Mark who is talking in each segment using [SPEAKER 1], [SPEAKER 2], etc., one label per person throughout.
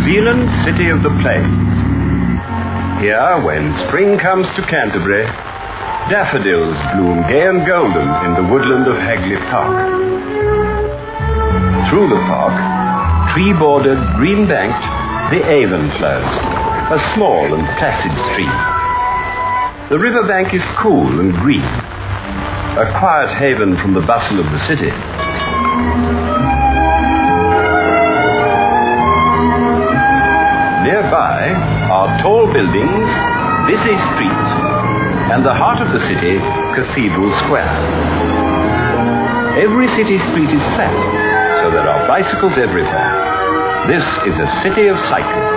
[SPEAKER 1] Zealand's city of the plains. Here, when spring comes to Canterbury, daffodils bloom gay and golden in the woodland of Hagley Park. Through the park, tree-bordered, green-banked, the Avon flows, a small and placid stream. The riverbank is cool and green, a quiet haven from the bustle of the city. Nearby are tall buildings, busy streets, and the heart of the city, Cathedral Square. Every city street is flat, so there are bicycles everywhere. This is a city of cycling.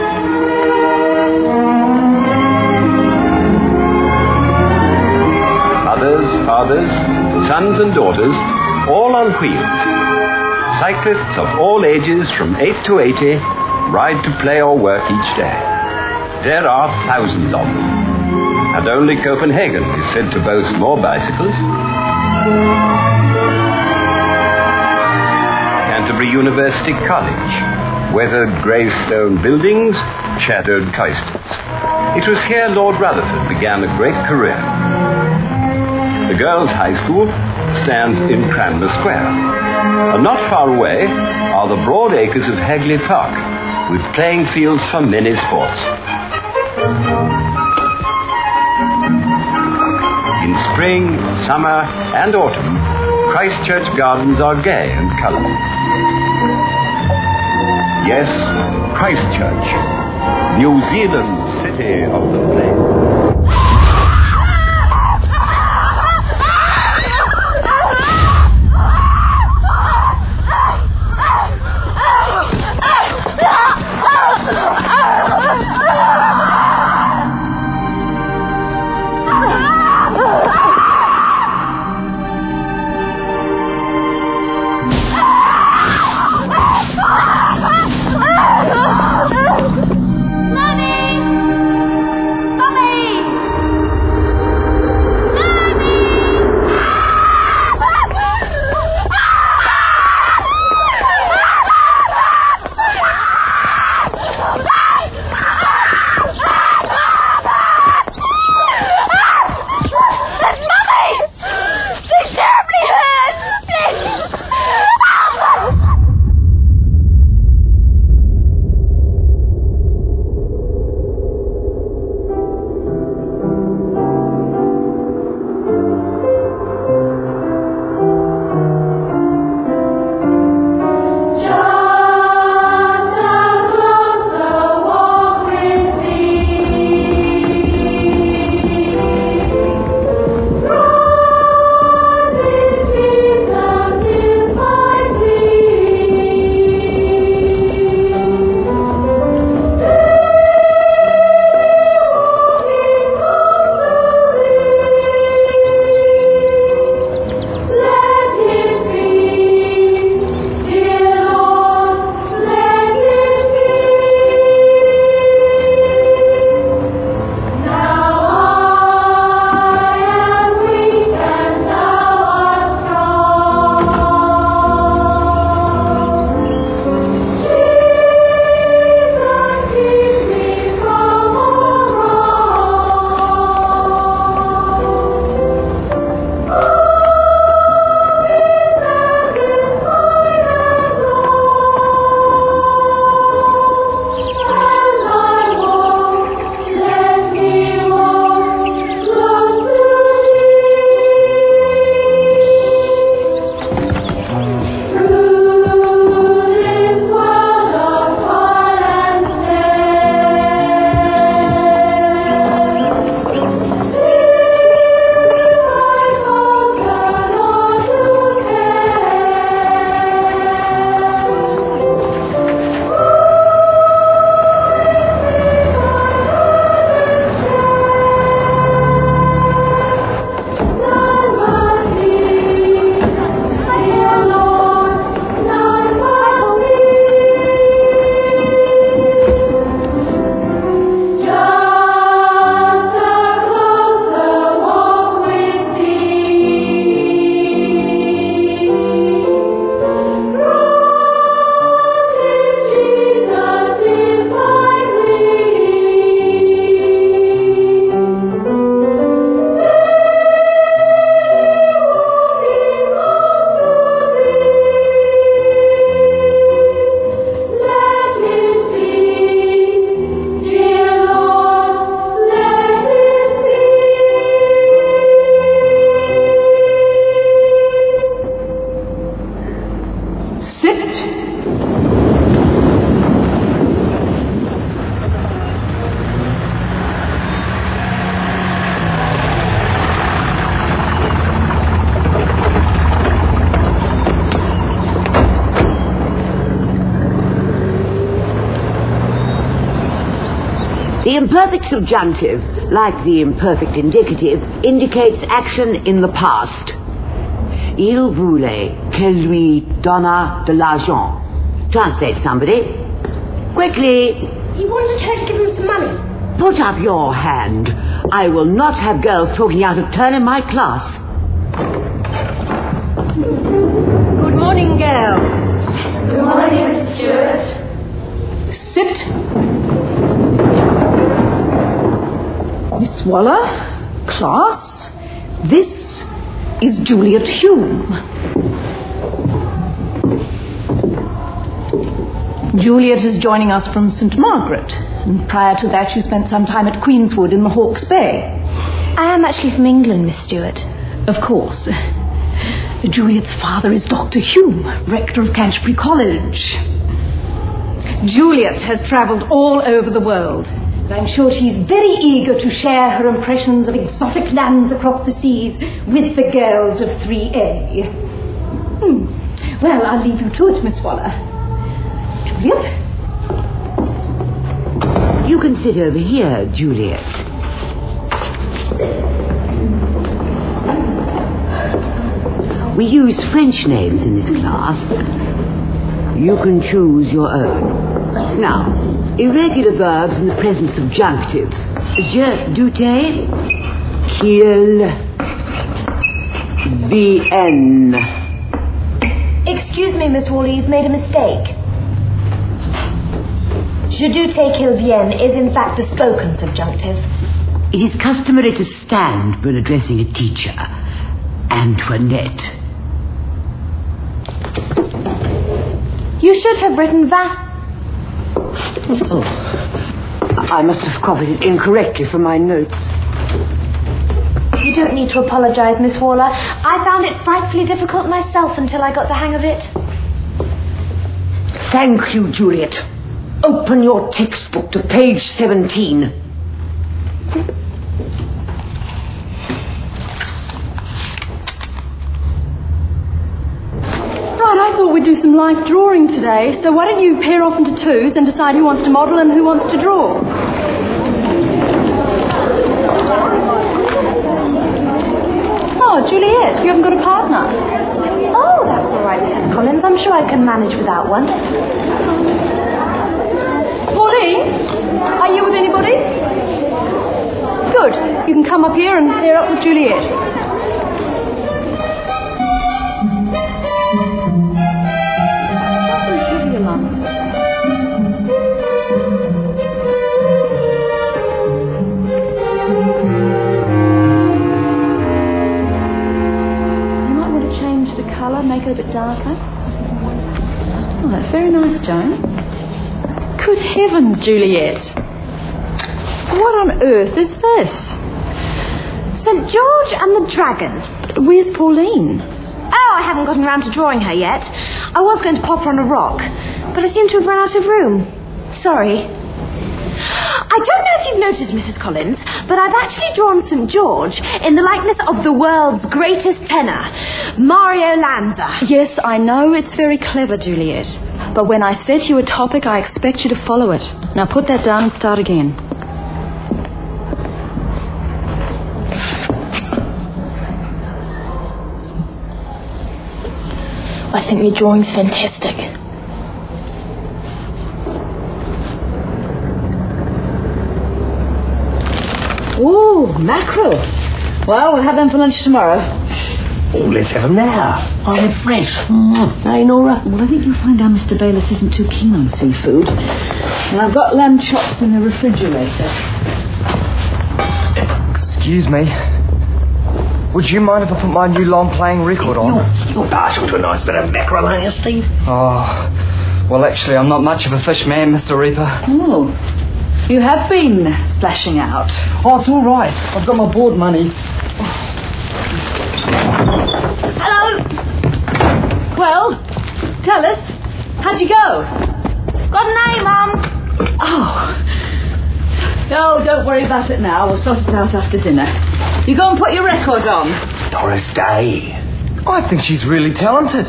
[SPEAKER 1] Mothers, fathers, sons and daughters, all on wheels. Cyclists of all ages from 8 to 80 ride to play or work each day. There are thousands of them, and only Copenhagen is said to boast more bicycles. Canterbury University College, weathered grey stone buildings, shadowed cloisters. It was here Lord Rutherford began a great career. The girls' high school stands in Cranmer Square, and not far away are the broad acres of Hagley Park, with playing fields for many sports. In spring, summer, and autumn, Christchurch gardens are gay and colourful. Yes, Christchurch, New Zealand's city of the plains.
[SPEAKER 2] Mommy! Sit.
[SPEAKER 3] The imperfect subjunctive, like the imperfect indicative, indicates action in the past. Il voulait qu'elle lui donnât de l'argent. Translate, somebody. Quickly.
[SPEAKER 4] He wanted her to give him some money.
[SPEAKER 3] Put up your hand. I will not have girls talking out of turn in my class.
[SPEAKER 4] Good morning, girls.
[SPEAKER 5] Good morning, Miss Stewart.
[SPEAKER 2] Sit. Miss Waller, class, this is Juliet Hume. Juliet is joining us from St. Margaret, and prior to that you spent some time at Queenswood in the Hawke's Bay.
[SPEAKER 4] I am actually from England, Miss Stewart.
[SPEAKER 2] Of course. Juliet's father is Dr. Hume, rector of Canterbury College. Juliet has travelled all over the world. And I'm sure she's very eager to share her impressions of exotic lands across the seas with the girls of 3A. Well, I'll leave you to it, Miss Waller. Juliet?
[SPEAKER 3] You can sit over here, Juliet. We use French names in this class. You can choose your own. Now, irregular verbs in the present subjunctive. Je doutais qu'il vienne.
[SPEAKER 4] Excuse me, Miss Waller, you've made a mistake. Je doutais qu'il vienne is in fact the spoken subjunctive.
[SPEAKER 3] It is customary to stand when addressing a teacher. Antoinette.
[SPEAKER 4] You should have written that.
[SPEAKER 3] Oh, I must have copied it incorrectly from my notes.
[SPEAKER 4] You don't need to apologise, Miss Waller. I found it frightfully difficult myself until I got the hang of it.
[SPEAKER 3] Thank you, Juliet. Open your textbook to page 17.
[SPEAKER 5] Right, I thought we'd do some life drawing today, so why don't you pair off into twos and decide who wants to model and who wants to draw? Oh, Juliet, you haven't got a partner.
[SPEAKER 4] Oh, that's all right, Mrs. Collins. I'm sure I can manage without one.
[SPEAKER 5] Pauline, are you with anybody? Good. You can come up here and pair up with Juliet. Make it a bit darker. Oh, that's very nice, Joan. Good heavens, Juliet. What on earth is this?
[SPEAKER 4] St. George and the Dragon.
[SPEAKER 5] Where's Pauline?
[SPEAKER 4] Oh, I haven't gotten round to drawing her yet. I was going to pop her on a rock, but I seem to have run out of room. Sorry. I don't know if you've noticed, Mrs. Collins, but I've actually drawn St. George in the likeness of the world's greatest tenor, Mario Lanza.
[SPEAKER 5] Yes, I know it's very clever, Juliet. But when I set you a topic, I expect you to follow it. Now put that down and start again.
[SPEAKER 4] I think your drawing's fantastic.
[SPEAKER 3] Ooh, mackerel. Well, we'll have them for lunch tomorrow.
[SPEAKER 6] Oh, let's have them now. Oh, they're fresh. Hey, Nora?
[SPEAKER 2] Well, I think you'll find our Mr. Bailiff isn't too keen on seafood. And I've got lamb chops in the refrigerator.
[SPEAKER 7] Excuse me. Would you mind if I put my new long-playing record on?
[SPEAKER 6] You're partial to a nice bit of mackerel, aren't you, Steve?
[SPEAKER 7] Oh, well, actually, I'm not much of a fish man, Mr. Reaper.
[SPEAKER 2] Oh, you have been splashing out.
[SPEAKER 7] Oh, it's all right. I've got my board money.
[SPEAKER 4] Hello.
[SPEAKER 2] Well, Tell us, how'd you go?
[SPEAKER 4] Got an A, Mum.
[SPEAKER 2] Oh. No, don't worry about it now. We'll sort it out after dinner. You go and put your record on.
[SPEAKER 6] Doris Day.
[SPEAKER 7] I think she's really talented.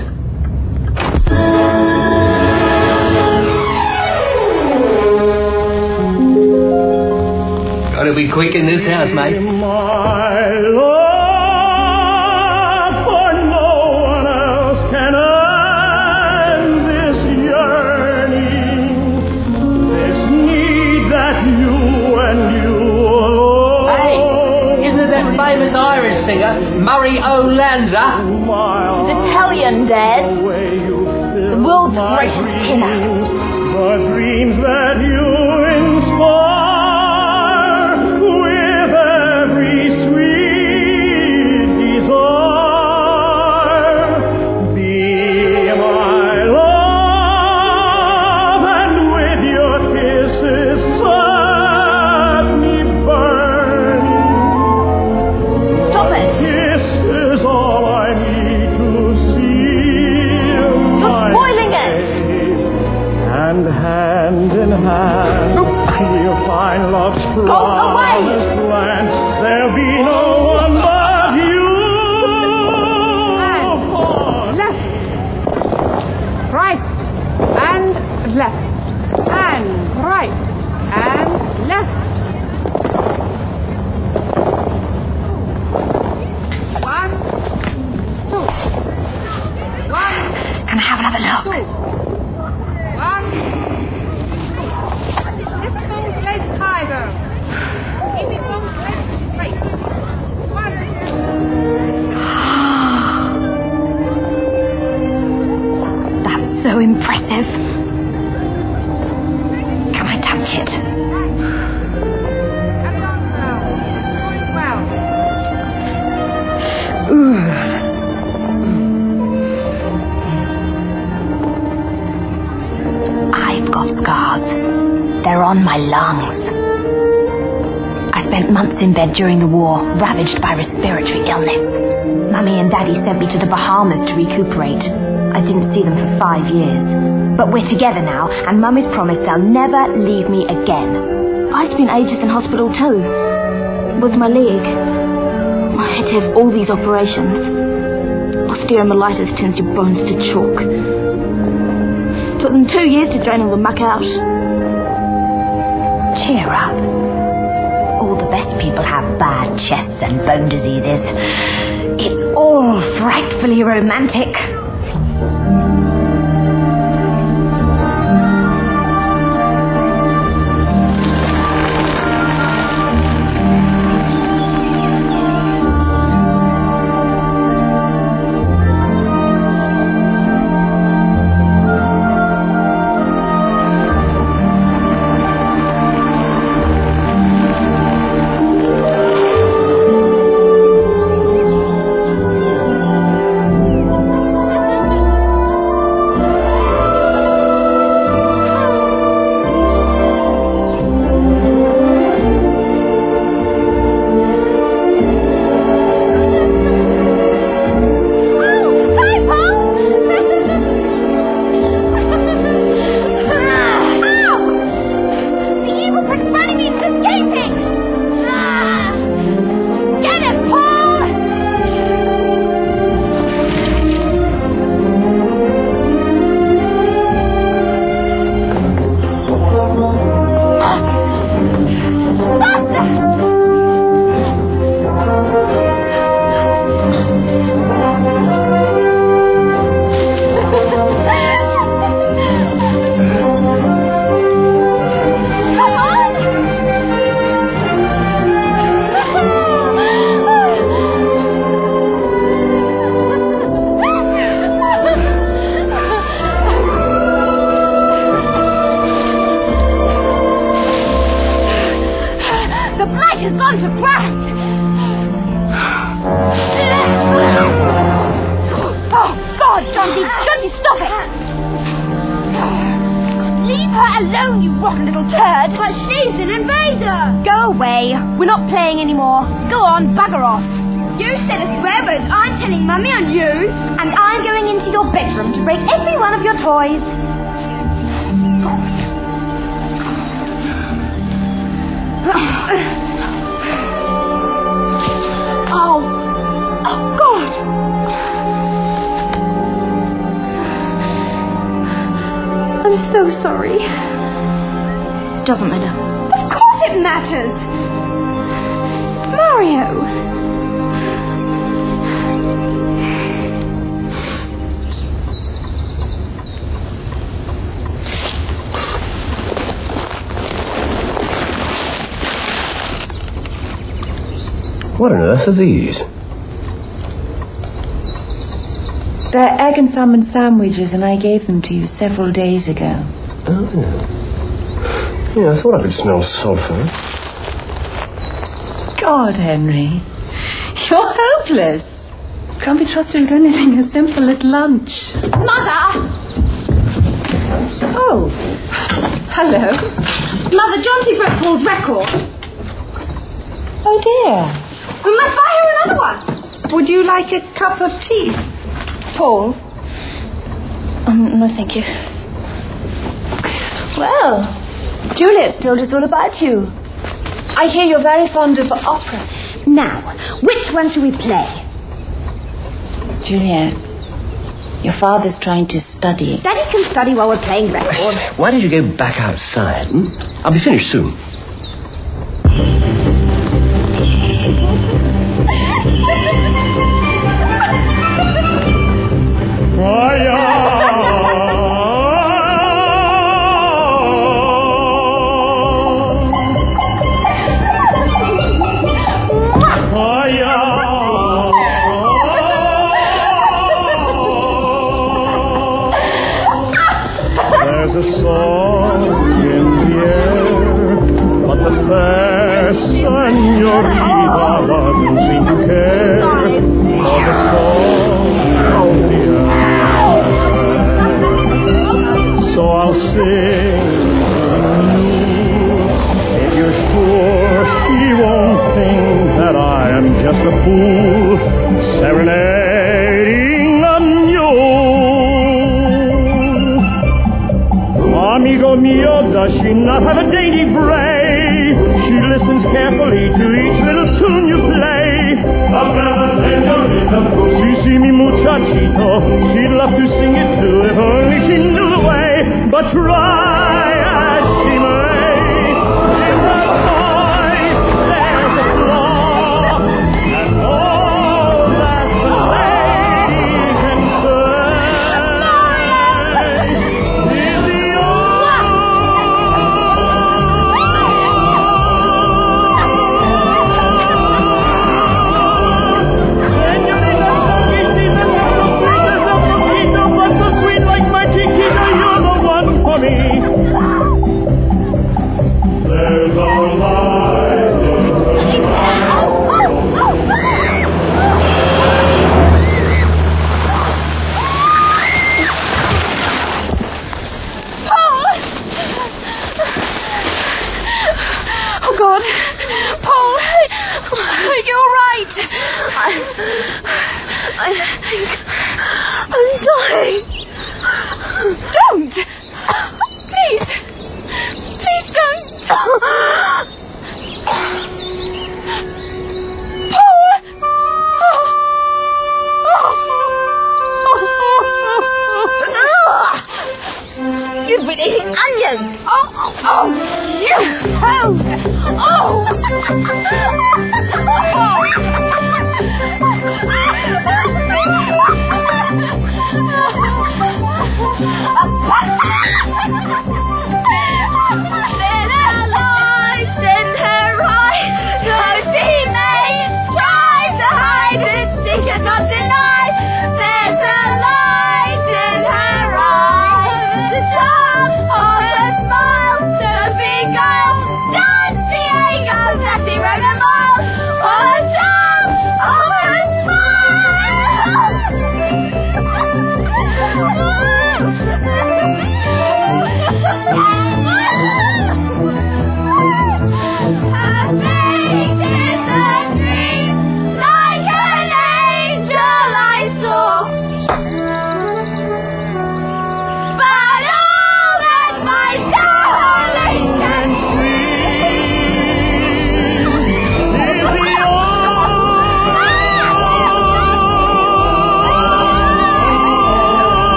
[SPEAKER 6] Gotta be quick in this house, mate.
[SPEAKER 8] My love, for no one else can end this yearning, this need that you and you alone.
[SPEAKER 6] Hey, isn't it that famous Irish singer, Murray O'Lanza?
[SPEAKER 4] Italian, Dad. The world's greatest tenor.
[SPEAKER 8] The dreams that you inspire. Hand in hand, we'll find love's promised land. There'll be no one but you.
[SPEAKER 5] And left, right, and left, and right, and left. 1, 2. 1.
[SPEAKER 4] Can I have another look?
[SPEAKER 5] 2. 1. Tiger. Keeping both legs straight. 1.
[SPEAKER 4] That's so impressive. Can I touch it?
[SPEAKER 5] Carry on now. Doing well.
[SPEAKER 4] I've got scars. They're on my lungs. I spent months in bed during the war, ravaged by respiratory illness. Mummy and Daddy sent me to the Bahamas to recuperate. I didn't see them for 5 years. But we're together now, and Mummy's promised they'll never leave me again. I spent ages in hospital too. With my leg. I had to have all these operations. Osteomyelitis turns your bones to chalk. Took them 2 years to drain all the muck out. Cheer up. All the best people have bad chests and bone diseases. It's all frightfully romantic. alone, you rotten little turd. But she's an invader. Go away. We're not playing anymore. Go on, bugger off. You said a swear word. I'm telling Mummy and you. And I'm going into your bedroom to break every one of your toys. Oh, God. I'm so sorry.
[SPEAKER 9] Doesn't matter.
[SPEAKER 4] Of course it matters. Mario.
[SPEAKER 6] What on earth are these?
[SPEAKER 5] They're egg and salmon sandwiches, and I gave them to you several days ago.
[SPEAKER 6] Oh, yeah, I thought I could smell sulphur.
[SPEAKER 5] God, Henry. You're hopeless. Can't be trusted with anything as simple as lunch.
[SPEAKER 4] Mother!
[SPEAKER 5] Oh. Hello.
[SPEAKER 4] Mother, Jonty broke Paul's record.
[SPEAKER 5] Oh, dear.
[SPEAKER 4] We must buy her another one.
[SPEAKER 5] Would you like a cup of tea? Paul?
[SPEAKER 9] No, thank you.
[SPEAKER 2] Well, Juliet's told us all about you. I hear you're very fond of opera.
[SPEAKER 4] Now, which one shall we play?
[SPEAKER 5] Juliet, your father's trying to study.
[SPEAKER 4] Daddy can study while we're playing records.
[SPEAKER 6] Why don't you go back outside? I'll be finished soon.
[SPEAKER 8] There's a song in the air, but the fair senorita doesn't seem to care for the song of the air. So I'll sing if you're sure she won't think that I am just a fool serenading a mule. Amigo mio, does she not have a dainty bray? She listens carefully to each little tune you play. Si, si, mi muchachito, she'd love to sing it too if only she knew the way. But try as she may, in her voice there's a flaw, and all that the lady can say is the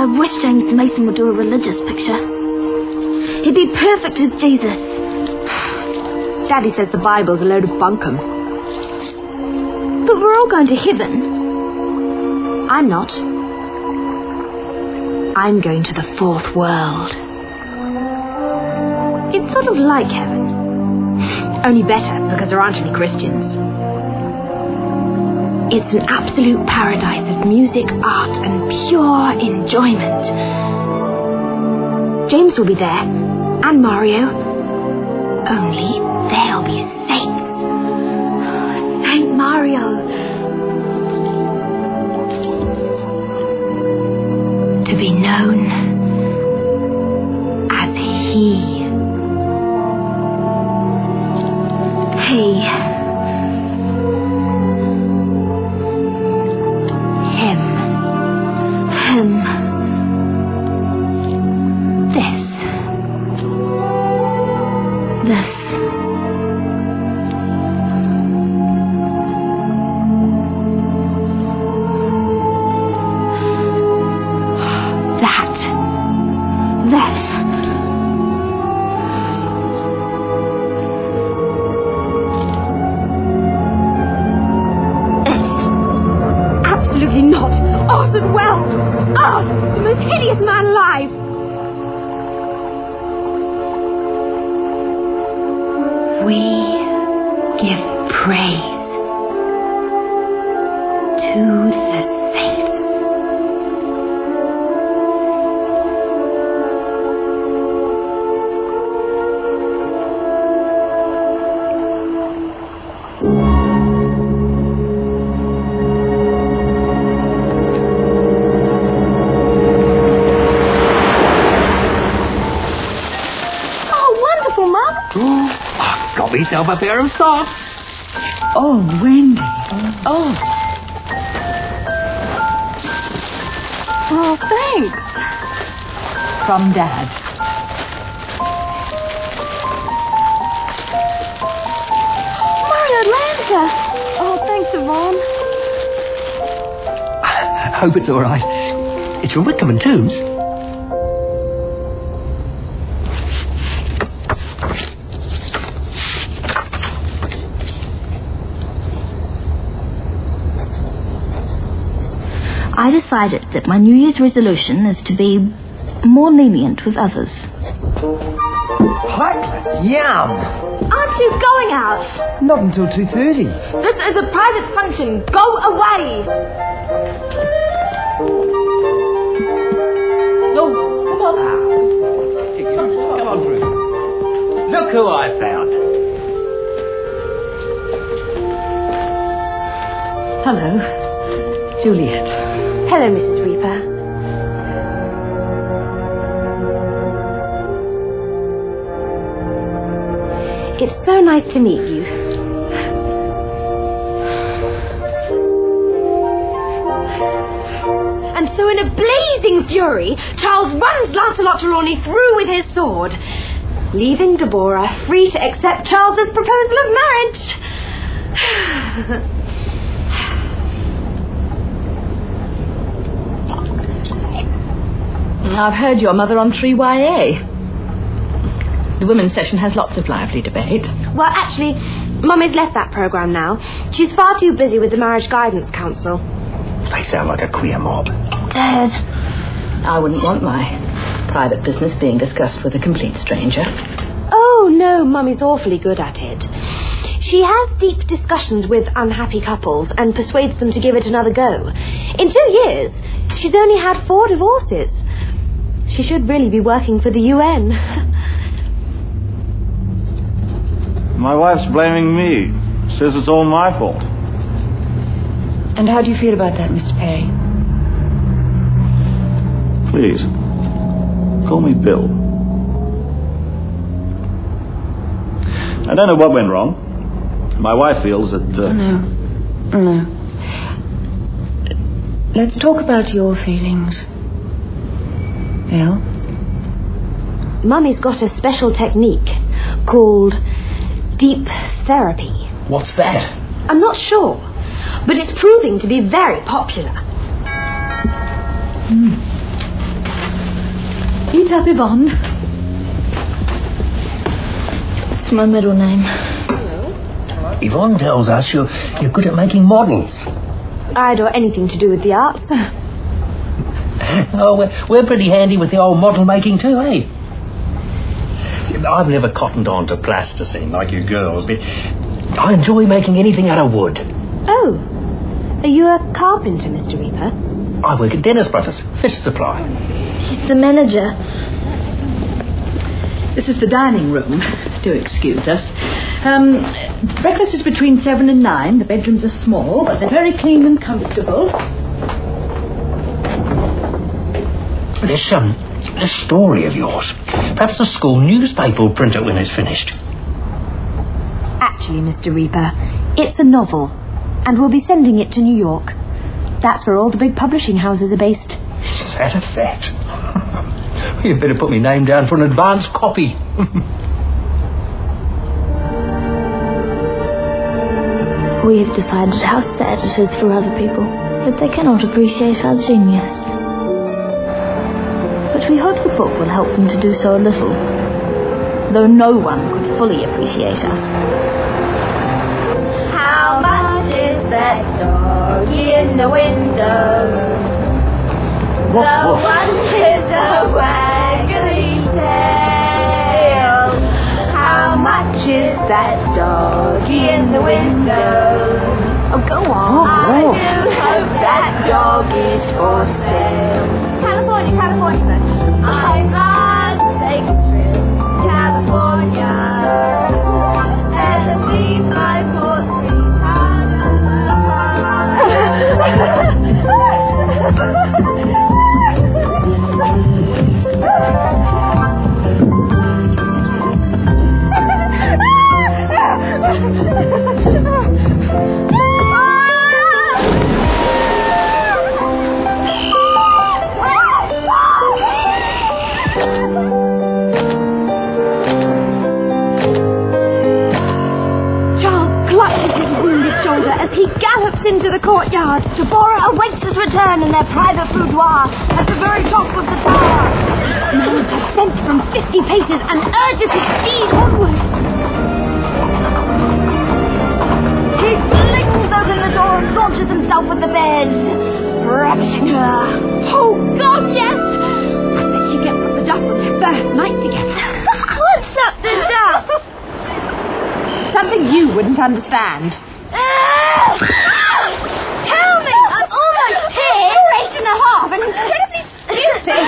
[SPEAKER 9] wish James Mason would do a religious picture. He'd be perfect as Jesus.
[SPEAKER 4] Daddy says the Bible's a load of bunkum.
[SPEAKER 9] But we're all going to heaven.
[SPEAKER 4] I'm not. I'm going to the fourth world. It's sort of like heaven. Only better, because there aren't any Christians. It's an absolute paradise of music, art, and pure enjoyment. James will be there, and Mario. Only they'll be saints. Saint Mario. To be known as he. He. Him. Him. This. This. That. Absolutely not. Orson Welles. Oh, the most hideous man alive. We give praise to the saints.
[SPEAKER 6] Got myself a pair of socks.
[SPEAKER 3] Oh, Wendy. Oh.
[SPEAKER 5] Oh, thanks. From Dad.
[SPEAKER 9] Mario Atlanta.
[SPEAKER 5] Oh, thanks, Yvonne.
[SPEAKER 6] Hope it's all right. It's from Wickham and Tombs.
[SPEAKER 9] I decided that my New Year's resolution is to be more lenient with others.
[SPEAKER 7] Pikelets? Yum!
[SPEAKER 4] Aren't you going out?
[SPEAKER 7] Not until 2:30.
[SPEAKER 4] This is a private function. Go away.
[SPEAKER 6] Oh, come on. Come on through. Look who I found.
[SPEAKER 3] Hello. Juliet.
[SPEAKER 4] Hello, Mrs. Reaper. It's so nice to meet you. And so in a blazing fury, Charles runs Lancelot Trelawney through with his sword, leaving Deborah free to accept Charles's proposal of marriage.
[SPEAKER 5] I've heard your mother on 3YA. The women's session has lots of lively debate.
[SPEAKER 4] Well, actually, Mummy's left that programme now. She's far too busy with the Marriage Guidance Council.
[SPEAKER 6] They sound like a queer mob.
[SPEAKER 4] Dad.
[SPEAKER 5] I wouldn't want my private business being discussed with a complete stranger.
[SPEAKER 4] Oh, no, Mummy's awfully good at it. She has deep discussions with unhappy couples and persuades them to give it another go. In 2 years, she's only had 4 divorces. She should really be working for the UN.
[SPEAKER 10] My wife's blaming me. Says it's all my fault.
[SPEAKER 5] And how do you feel about that, Mr. Perry?
[SPEAKER 10] Please, call me Bill. I don't know what went wrong. My wife feels that...
[SPEAKER 5] No. Let's talk about your feelings. Bill?
[SPEAKER 4] Mummy's got a special technique called deep therapy.
[SPEAKER 6] What's that?
[SPEAKER 4] I'm not sure, but it's proving to be very popular.
[SPEAKER 2] meet up, Yvonne?
[SPEAKER 9] It's my middle name.
[SPEAKER 6] Yvonne tells us you're good at making models.
[SPEAKER 4] I'd or anything to do with the arts.
[SPEAKER 6] Oh, we're pretty handy with the old model making too, eh? I've never cottoned on to plasticine like you girls, but I enjoy making anything out of wood.
[SPEAKER 4] Oh, are you a carpenter, Mr. Reaper?
[SPEAKER 6] I work at Dennis Brothers, fish supply.
[SPEAKER 9] He's the manager.
[SPEAKER 2] This is the dining room. Do excuse us. Breakfast is between 7 and 9. The bedrooms are small, but they're very clean and comfortable.
[SPEAKER 6] This story of yours. Perhaps the school newspaper will print it when it's finished.
[SPEAKER 4] Actually, Mr. Reaper, it's a novel, and we'll be sending it to New York. That's where all the big publishing houses are based.
[SPEAKER 6] Is that a fact? You'd better put my name down for an advance copy.
[SPEAKER 9] We have decided how sad it is for other people that they cannot appreciate our genius. But we hope the book will help them to do so a little, though no one could fully appreciate us.
[SPEAKER 4] How much is that dog in the window? The one with the waggly tail. How much is that dog in the window?
[SPEAKER 9] Oh, go on.
[SPEAKER 4] I do hope that dog is for sale. California. I must take a trip to California and leave my poor as he gallops into the courtyard. Deborah awaits his return in their private boudoir at the very top of the tower. Mans has sent from 50 paces and urges his steed onward. He flings open the door and launches himself at the bed, ravishing her. Oh, God, yes! I bet she gets up the duff on their first night together. What's up the duff? Something you wouldn't understand. Tell me! I'm almost here! 8 and a half and incredibly stupid!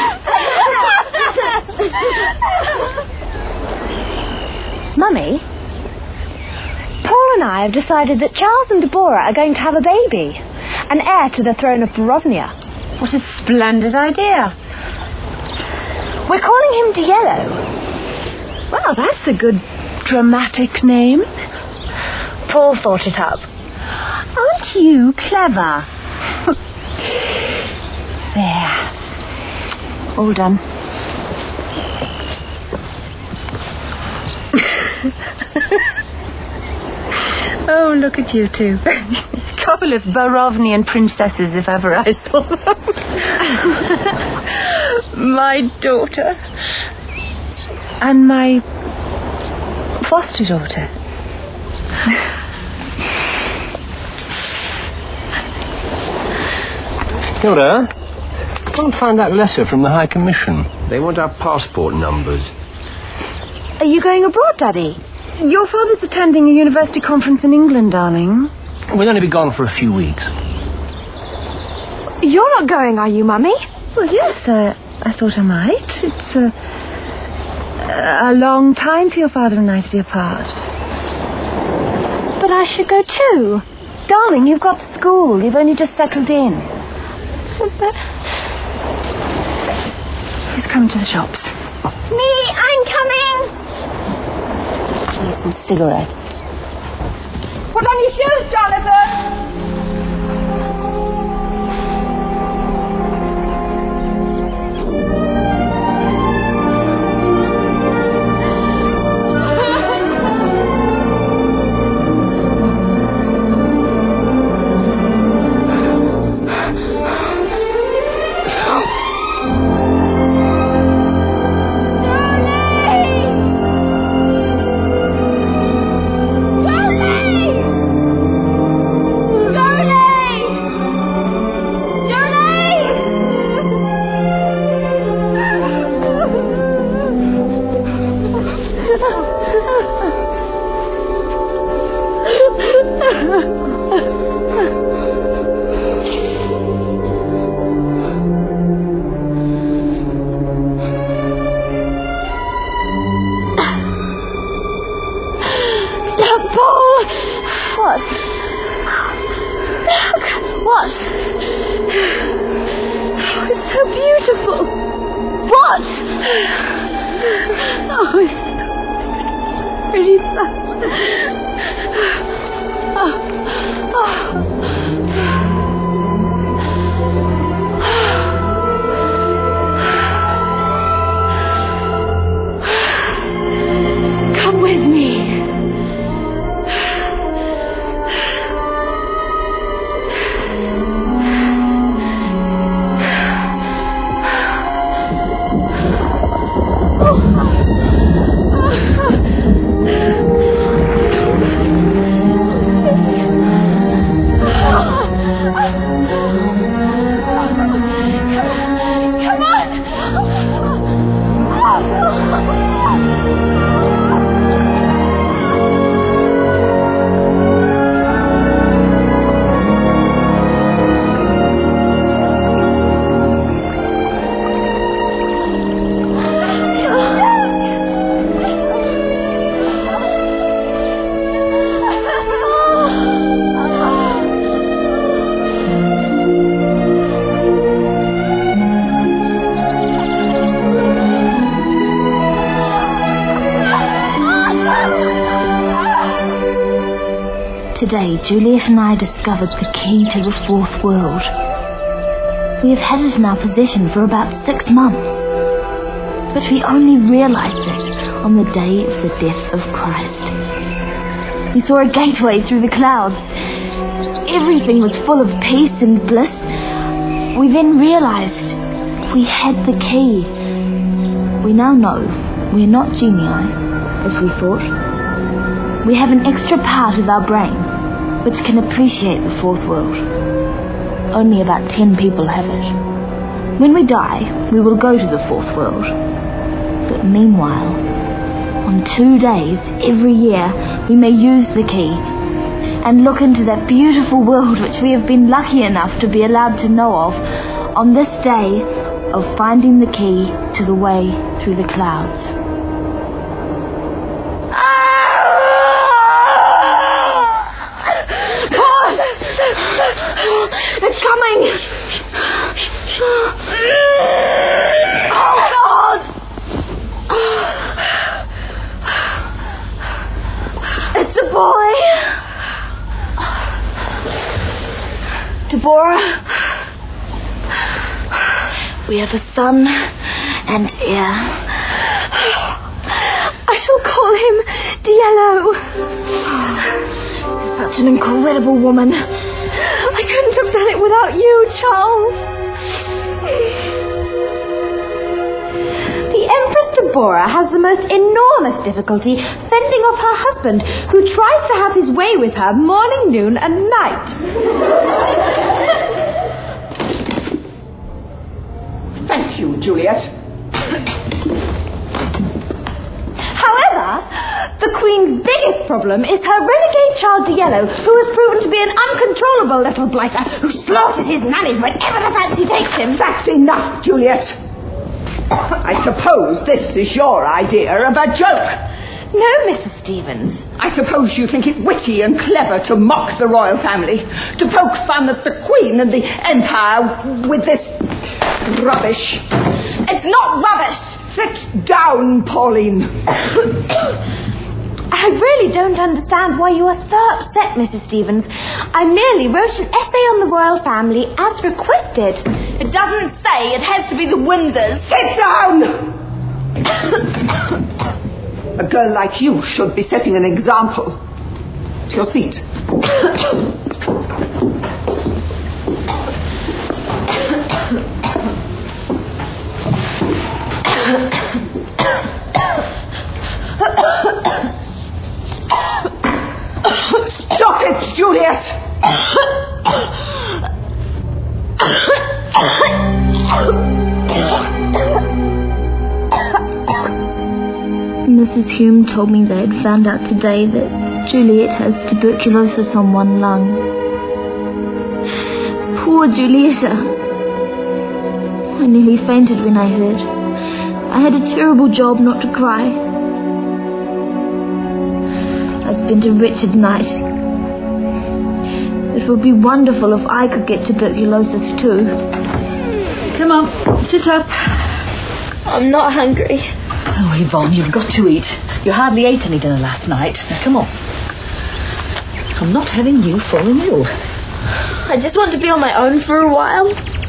[SPEAKER 4] Mummy, Paul and I have decided that Charles and Deborah are going to have a baby, an heir to the throne of Barovnia. What a splendid idea. We're calling him Diello. Well, that's a good dramatic name. Paul thought it up. Aren't you clever? There. All done. Oh, look at you two. A couple of Barovnian princesses, if ever I saw them. My daughter. And my foster daughter.
[SPEAKER 11] Hilda, I can't find that letter from the High Commission. They want our passport numbers.
[SPEAKER 4] Are you going abroad, Daddy? Your father's attending a university conference in England, darling.
[SPEAKER 11] We'll only be gone for a few weeks.
[SPEAKER 4] You're not going, are you, Mummy? Well, yes, I thought I might. It's a long time for your father and I to be apart. But I should go too. Darling, you've got school. You've only just settled in. Who's coming to the shops? Me, I'm coming. Here's some cigarettes. Put on your shoes, Jonathan.
[SPEAKER 9] What? What?
[SPEAKER 4] Oh, it's so beautiful.
[SPEAKER 9] What?
[SPEAKER 4] Oh, it's pretty fun.
[SPEAKER 2] Come with me.
[SPEAKER 9] Today, Juliet and I discovered the key to the fourth world. We have had it in our possession for about 6 months. But we only realized it on the day of the death of Christ. We saw a gateway through the clouds. Everything was full of peace and bliss. We then realized we had the key. We now know we're not genii, as we thought. We have an extra part of our brain which can appreciate the fourth world. Only about 10 people have it. When we die, we will go to the fourth world. But meanwhile, on 2 days every year, we may use the key and look into that beautiful world which we have been lucky enough to be allowed to know of on this day of finding the key to the way through the clouds.
[SPEAKER 4] It's coming! Oh, God! It's a boy! Deborah, we are the son and heir. I shall call him Diallo. Such an incredible woman. I couldn't have done it without you, Charles. The Empress Deborah has the most enormous difficulty fending off her husband, who tries to have his way with her morning, noon, and night.
[SPEAKER 12] Thank you, Juliet.
[SPEAKER 4] However, the Queen's biggest problem is her renegade child Diallo, who has proven to be an uncontrollable little blighter who slaughters his nannies whenever the fancy takes him.
[SPEAKER 12] That's enough, Juliet. I suppose this is your idea of a joke.
[SPEAKER 4] No, Mrs. Stevens.
[SPEAKER 12] I suppose you think it witty and clever to mock the royal family, to poke fun at the Queen and the Empire with this rubbish.
[SPEAKER 4] It's not rubbish.
[SPEAKER 12] Sit down, Pauline.
[SPEAKER 4] I really don't understand why you are so upset, Mrs. Stevens. I merely wrote an essay on the royal family as requested. It doesn't say it has to be the Windsors.
[SPEAKER 12] Sit down! A girl like you should be setting an example. To your seat. Stop it, Juliet!
[SPEAKER 9] Mrs. Hume told me they had found out today that Juliet has tuberculosis on one lung. Poor Julieta. I nearly fainted when I heard. I had a terrible job not to cry. I spent a wretched night. It would be wonderful if I could get tuberculosis too.
[SPEAKER 2] Come on, sit up.
[SPEAKER 9] I'm not hungry.
[SPEAKER 2] Oh, Yvonne, you've got to eat. You hardly ate any dinner last night. Now, come on. I'm not having you falling ill.
[SPEAKER 9] I just want to be on my own for a while.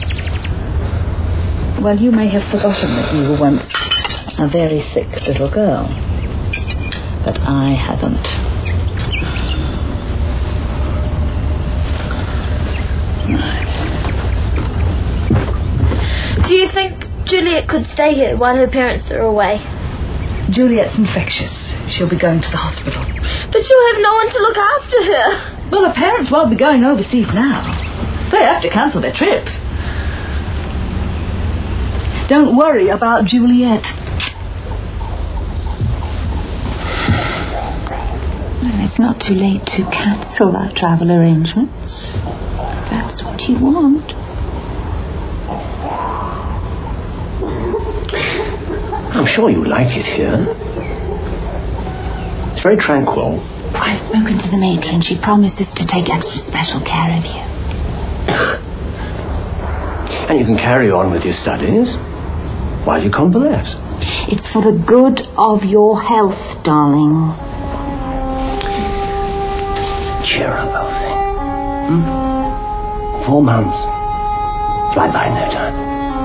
[SPEAKER 2] Well, you may have forgotten that you were once a very sick little girl. But I haven't. Right.
[SPEAKER 9] Do you think Juliet could stay here while her parents are away?
[SPEAKER 2] Juliet's infectious. She'll be going to the hospital.
[SPEAKER 9] But she'll have no one to look after her.
[SPEAKER 2] Well, her parents won't be going overseas now. They have to cancel their trip. Don't worry about Juliet.
[SPEAKER 5] Well, it's not too late to cancel our travel arrangements. If that's what you want.
[SPEAKER 11] I'm sure you like it here. It's very tranquil.
[SPEAKER 5] I've spoken to the matron. She promises to take extra special care of you.
[SPEAKER 11] And you can carry on with your studies while you convalesce.
[SPEAKER 5] It's for the good of your health, darling.
[SPEAKER 11] Cheer up, old thing. 4 months. Fly by in no time.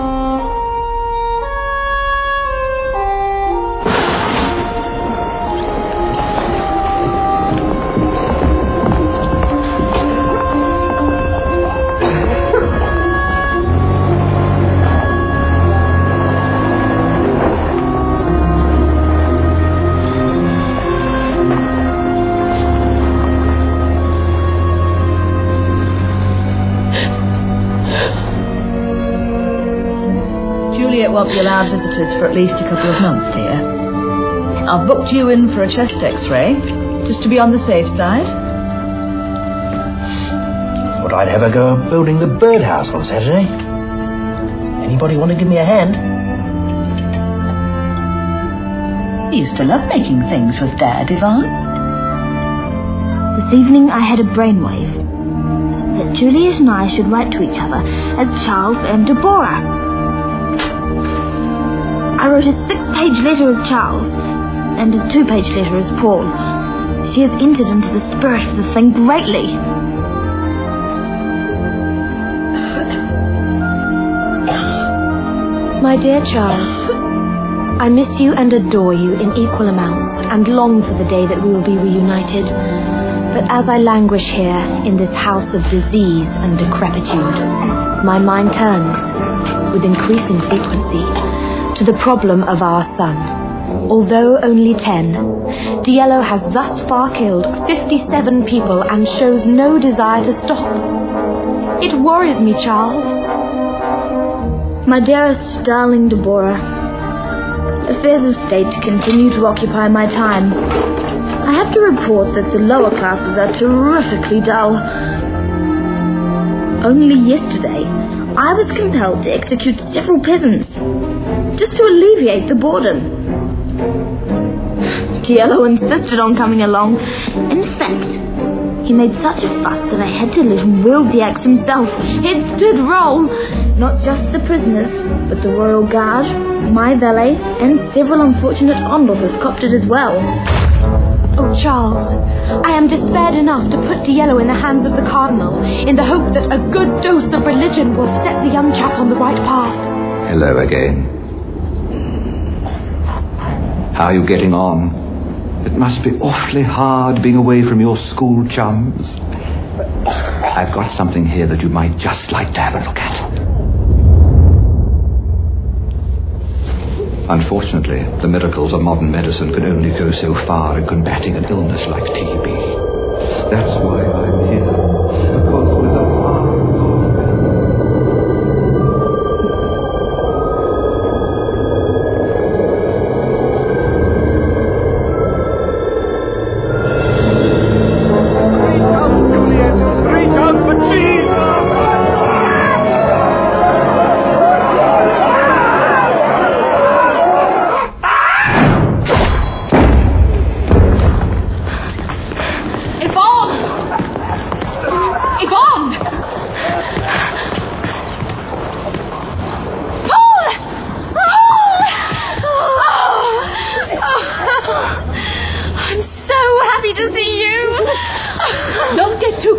[SPEAKER 2] Juliet won't be allowed visitors for at least a couple of months, dear. I've booked you in for a chest x-ray, just to be on the safe side.
[SPEAKER 6] Thought I'd have a go building the birdhouse on Saturday. Anybody want to give me a hand?
[SPEAKER 2] You used to love making things with Dad, Yvonne.
[SPEAKER 9] This evening I had a brainwave that Juliet and I should write to each other as Charles and Deborah. I wrote a 6-page letter as Charles and a 2-page letter as Paul. She has entered into the spirit of the thing greatly. My dear Charles, I miss you and adore you in equal amounts and long for the day that we will be reunited. But as I languish here in this house of disease and decrepitude, my mind turns with increasing frequency to the problem of our son. Although only 10, Diello has thus far killed 57 people and shows no desire to stop. It worries me, Charles. My dearest darling Deborah, affairs of state continue to occupy my time. I have to report that the lower classes are terrifically dull. Only yesterday, I was compelled to execute several peasants, just to alleviate the boredom. Diello insisted on coming along. In fact, he made such a fuss that I had to let him wield the axe himself. Head stood roll. Not just the prisoners, but the royal guard, my valet, and several unfortunate onlookers copped it as well. Oh, Charles, I am despaired enough to put Diello in the hands of the cardinal in the hope that a good dose of religion will set the young chap on the right path.
[SPEAKER 13] Hello again. How are you getting on? It must be awfully hard being away from your school chums. I've got something here that you might just like to have a look at. Unfortunately, the miracles of modern medicine can only go so far in combating an illness like TB. That's why I'm here. Because with a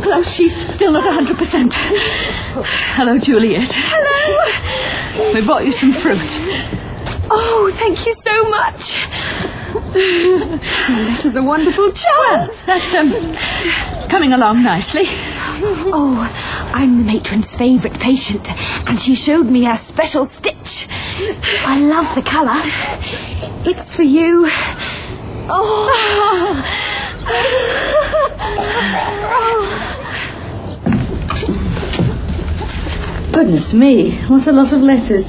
[SPEAKER 2] Well, she's still not 100%. Hello, Juliet.
[SPEAKER 4] Hello.
[SPEAKER 2] We brought you some fruit.
[SPEAKER 4] Oh, thank you so much.
[SPEAKER 2] This is a wonderful chance. That's coming along nicely.
[SPEAKER 4] Oh, I'm the matron's favourite patient, and she showed me her special stitch. I love the colour. It's for you. Oh.
[SPEAKER 2] Goodness me, what a lot of letters.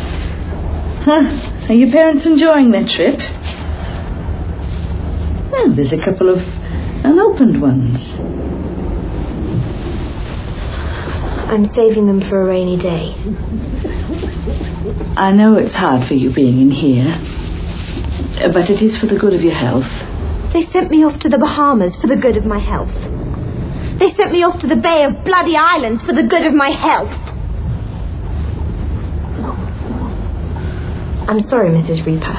[SPEAKER 2] Are your parents enjoying their trip? Well, there's a couple of unopened ones.
[SPEAKER 4] I'm saving them for a rainy day.
[SPEAKER 2] I know it's hard for you being in here, but it is for the good of your health.
[SPEAKER 4] They sent me off to the Bahamas for the good of my health. They sent me off to the Bay of Bloody Islands for the good of my health. I'm sorry, Mrs. Reaper.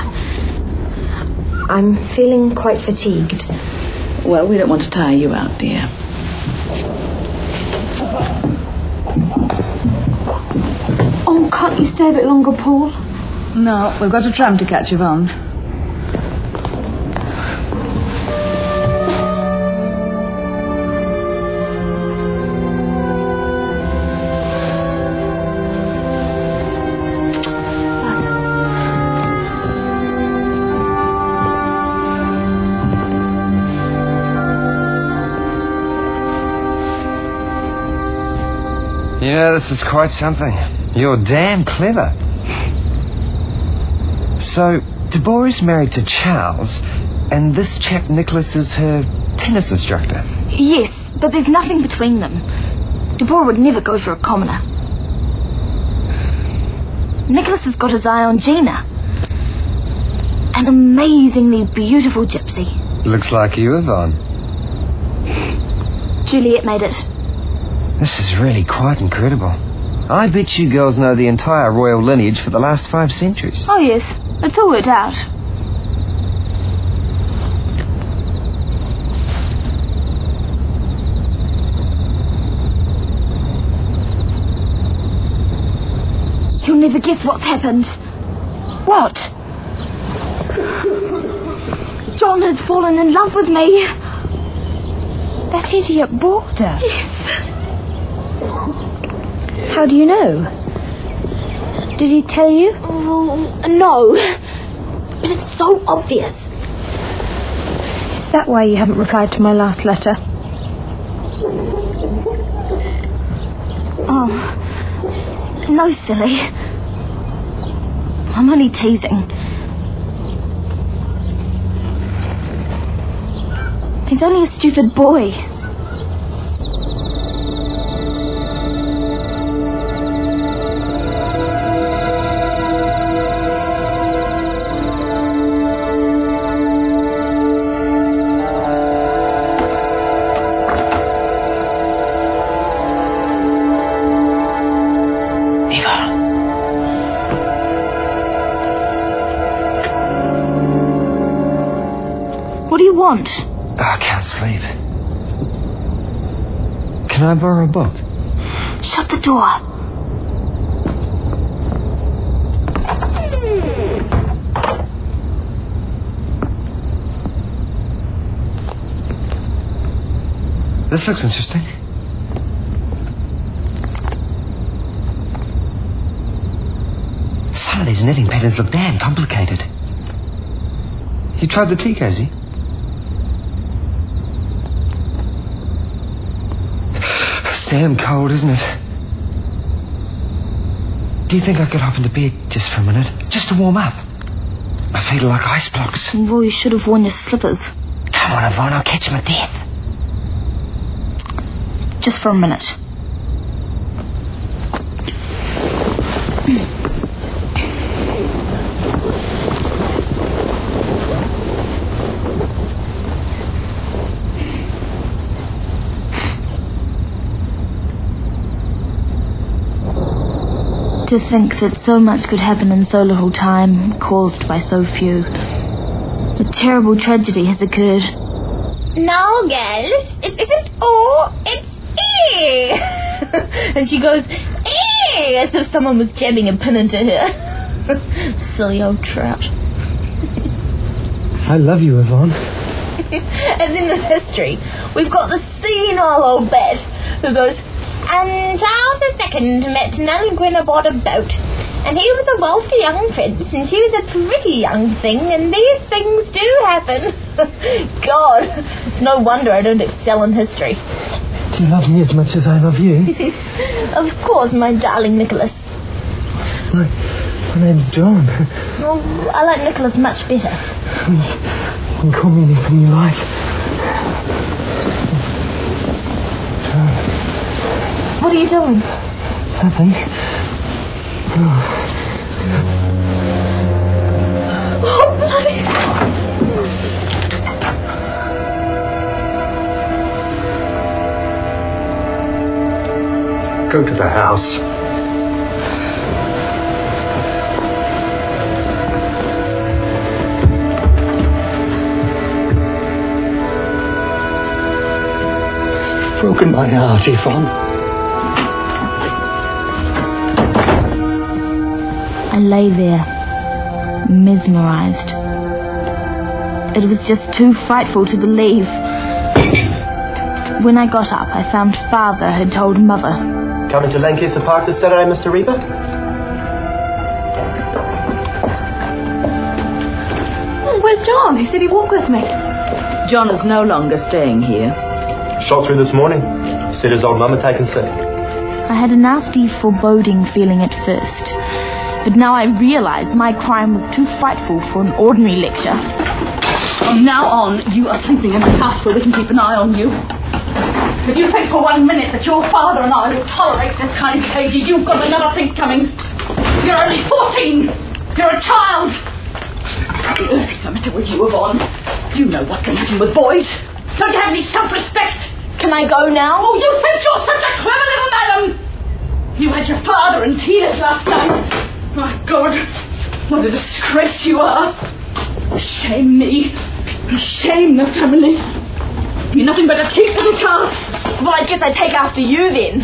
[SPEAKER 4] I'm feeling quite fatigued.
[SPEAKER 2] Well, we don't want to tire you out, dear.
[SPEAKER 4] Oh, can't you stay a bit longer, Paul?
[SPEAKER 2] No, we've got a tram to catch, Yvonne.
[SPEAKER 7] You know, this is quite something. You're damn clever. So, Deborah's married to Charles, and this chap Nicholas is her tennis instructor.
[SPEAKER 9] Yes, but there's nothing between them. Deborah would never go for a commoner. Nicholas has got his eye on Gina. An amazingly beautiful gypsy.
[SPEAKER 7] Looks like you, Yvonne.
[SPEAKER 9] Juliet made it.
[SPEAKER 7] This is really quite incredible. I bet you girls know the entire royal lineage for the last 5 centuries.
[SPEAKER 9] Oh, yes. It's all worked out. You'll never guess what's happened. What? John has fallen in love with me.
[SPEAKER 4] That idiot boarder?
[SPEAKER 9] Yes.
[SPEAKER 4] How do you know? Did he tell you?
[SPEAKER 9] Oh, no. But it's so obvious.
[SPEAKER 4] Is that why you haven't replied to my last letter?
[SPEAKER 9] Oh, no, silly. I'm only teasing. He's only a stupid boy. What do you want?
[SPEAKER 7] I can't sleep. Can I borrow a book?
[SPEAKER 9] Shut the door.
[SPEAKER 7] This looks interesting. Some of these knitting patterns look damn complicated. You tried the tea cozy? It's damn cold, isn't it? Do you think I could hop into bed just for a minute? Just to warm up? My feet are like ice blocks.
[SPEAKER 9] Well, you should have worn your slippers.
[SPEAKER 7] Come on, Yvonne, I'll catch my death.
[SPEAKER 9] Just for a minute. To think that so much could happen in so little time, caused by so few. A terrible tragedy has occurred.
[SPEAKER 4] No, girls, it isn't all. It's "Eh!" and she goes, "Eh!" as if someone was jamming a pin into her. Silly old trout.
[SPEAKER 7] I love you, Yvonne.
[SPEAKER 4] As in the history, we've got the senile old bat who goes, "And Charles II met Nell Gwyn aboard a boat, and he was a wealthy young prince, and she was a pretty young thing, and these things do happen." God, it's no wonder I don't excel in history.
[SPEAKER 7] Do you love me as much as I love you?
[SPEAKER 4] Of course, my darling Nicholas.
[SPEAKER 7] My name's John.
[SPEAKER 4] Oh, I like Nicholas much better.
[SPEAKER 7] You can call me anything you like.
[SPEAKER 4] What are you doing?
[SPEAKER 7] Nothing.
[SPEAKER 4] Oh, bloody...
[SPEAKER 11] Go to the house. You've broken my heart, Yvonne.
[SPEAKER 9] I lay there, mesmerized. It was just too frightful to believe. When I got up, I found Father had told Mother.
[SPEAKER 14] Coming to Lancaster Park this Saturday, Mr. Reaper?
[SPEAKER 2] Where's John? He said he'd walk with me.
[SPEAKER 5] John is no longer staying here.
[SPEAKER 14] Shot through this morning. Said his old mum had taken sick.
[SPEAKER 9] I had a nasty foreboding feeling at first, but now I realize my crime was too frightful for an ordinary lecture.
[SPEAKER 2] From now on, you are sleeping in the house where we can keep an eye on you. If you think for 1 minute that your father and I will tolerate this kind of behaviour, you've got another thing coming. You're only 14. You're a child. The earth's the matter with you, Yvonne. You know what can happen with boys. Don't you have any self-respect?
[SPEAKER 4] Can I go now?
[SPEAKER 2] Oh, you think you're such a clever little madam. You had your father in tears last night. My God, what a disgrace you are. Shame me. Shame the family. You're nothing but a cheap little cart.
[SPEAKER 4] Well, I guess I take after you then.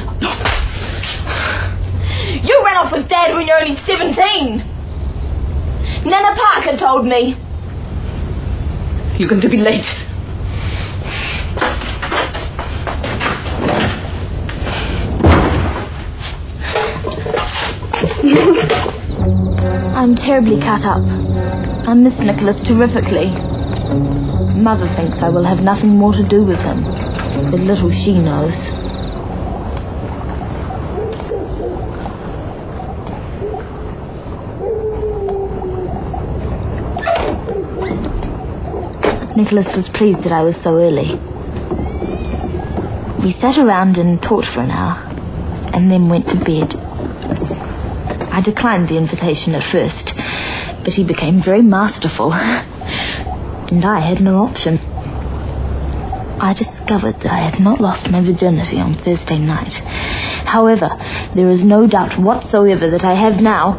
[SPEAKER 4] You ran off with Dad when you were only 17. Nana Parker told me.
[SPEAKER 2] You're going to be late.
[SPEAKER 9] I'm terribly cut up. I miss Nicholas terrifically. Mother thinks I will have nothing more to do with him, but little she knows. Nicholas was pleased that I was so early. We sat around and talked for an hour, and then went to bed. I declined the invitation at first, but he became very masterful, and I had no option. I discovered that I had not lost my virginity on Thursday night. However, there is no doubt whatsoever that I have now.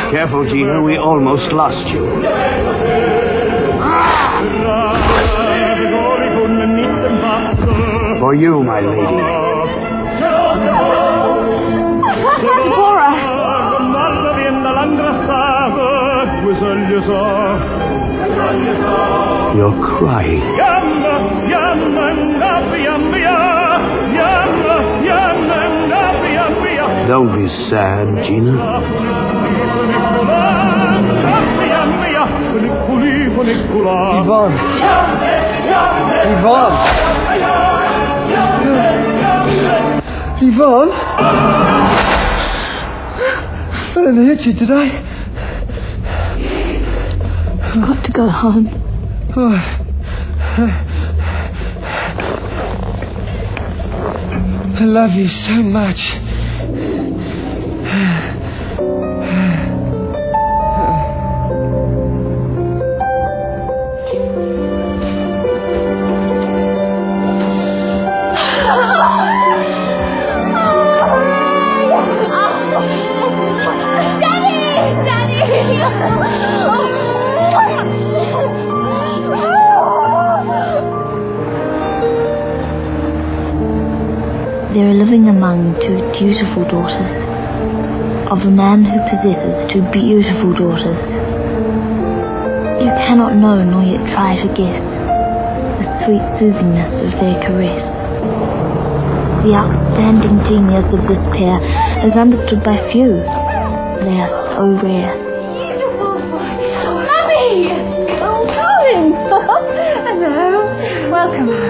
[SPEAKER 11] Careful, Gina. We almost lost you. For you, my lady.
[SPEAKER 4] Deborah!
[SPEAKER 11] You're crying. Don't be sad, Gina.
[SPEAKER 7] Yvonne. Yvonne? I didn't hit you, did I?
[SPEAKER 9] I've got to go home.
[SPEAKER 7] Oh. I love you so much.
[SPEAKER 9] They are living among two dutiful daughters of a man who possesses two beautiful daughters. You cannot know nor yet try to guess the sweet soothingness of their caress. The outstanding genius of this pair is understood by few. They are so rare.
[SPEAKER 4] Mummy! Oh, darling! Hello. Welcome home.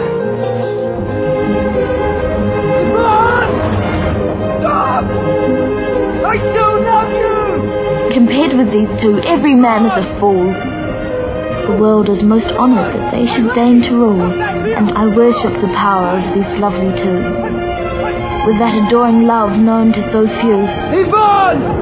[SPEAKER 12] Stop! I still love you!
[SPEAKER 9] Compared with these two, every man is a fool. The world is most honoured that they should deign to rule, and I worship the power of these lovely two. With that adoring love known to so few.
[SPEAKER 12] Yvonne!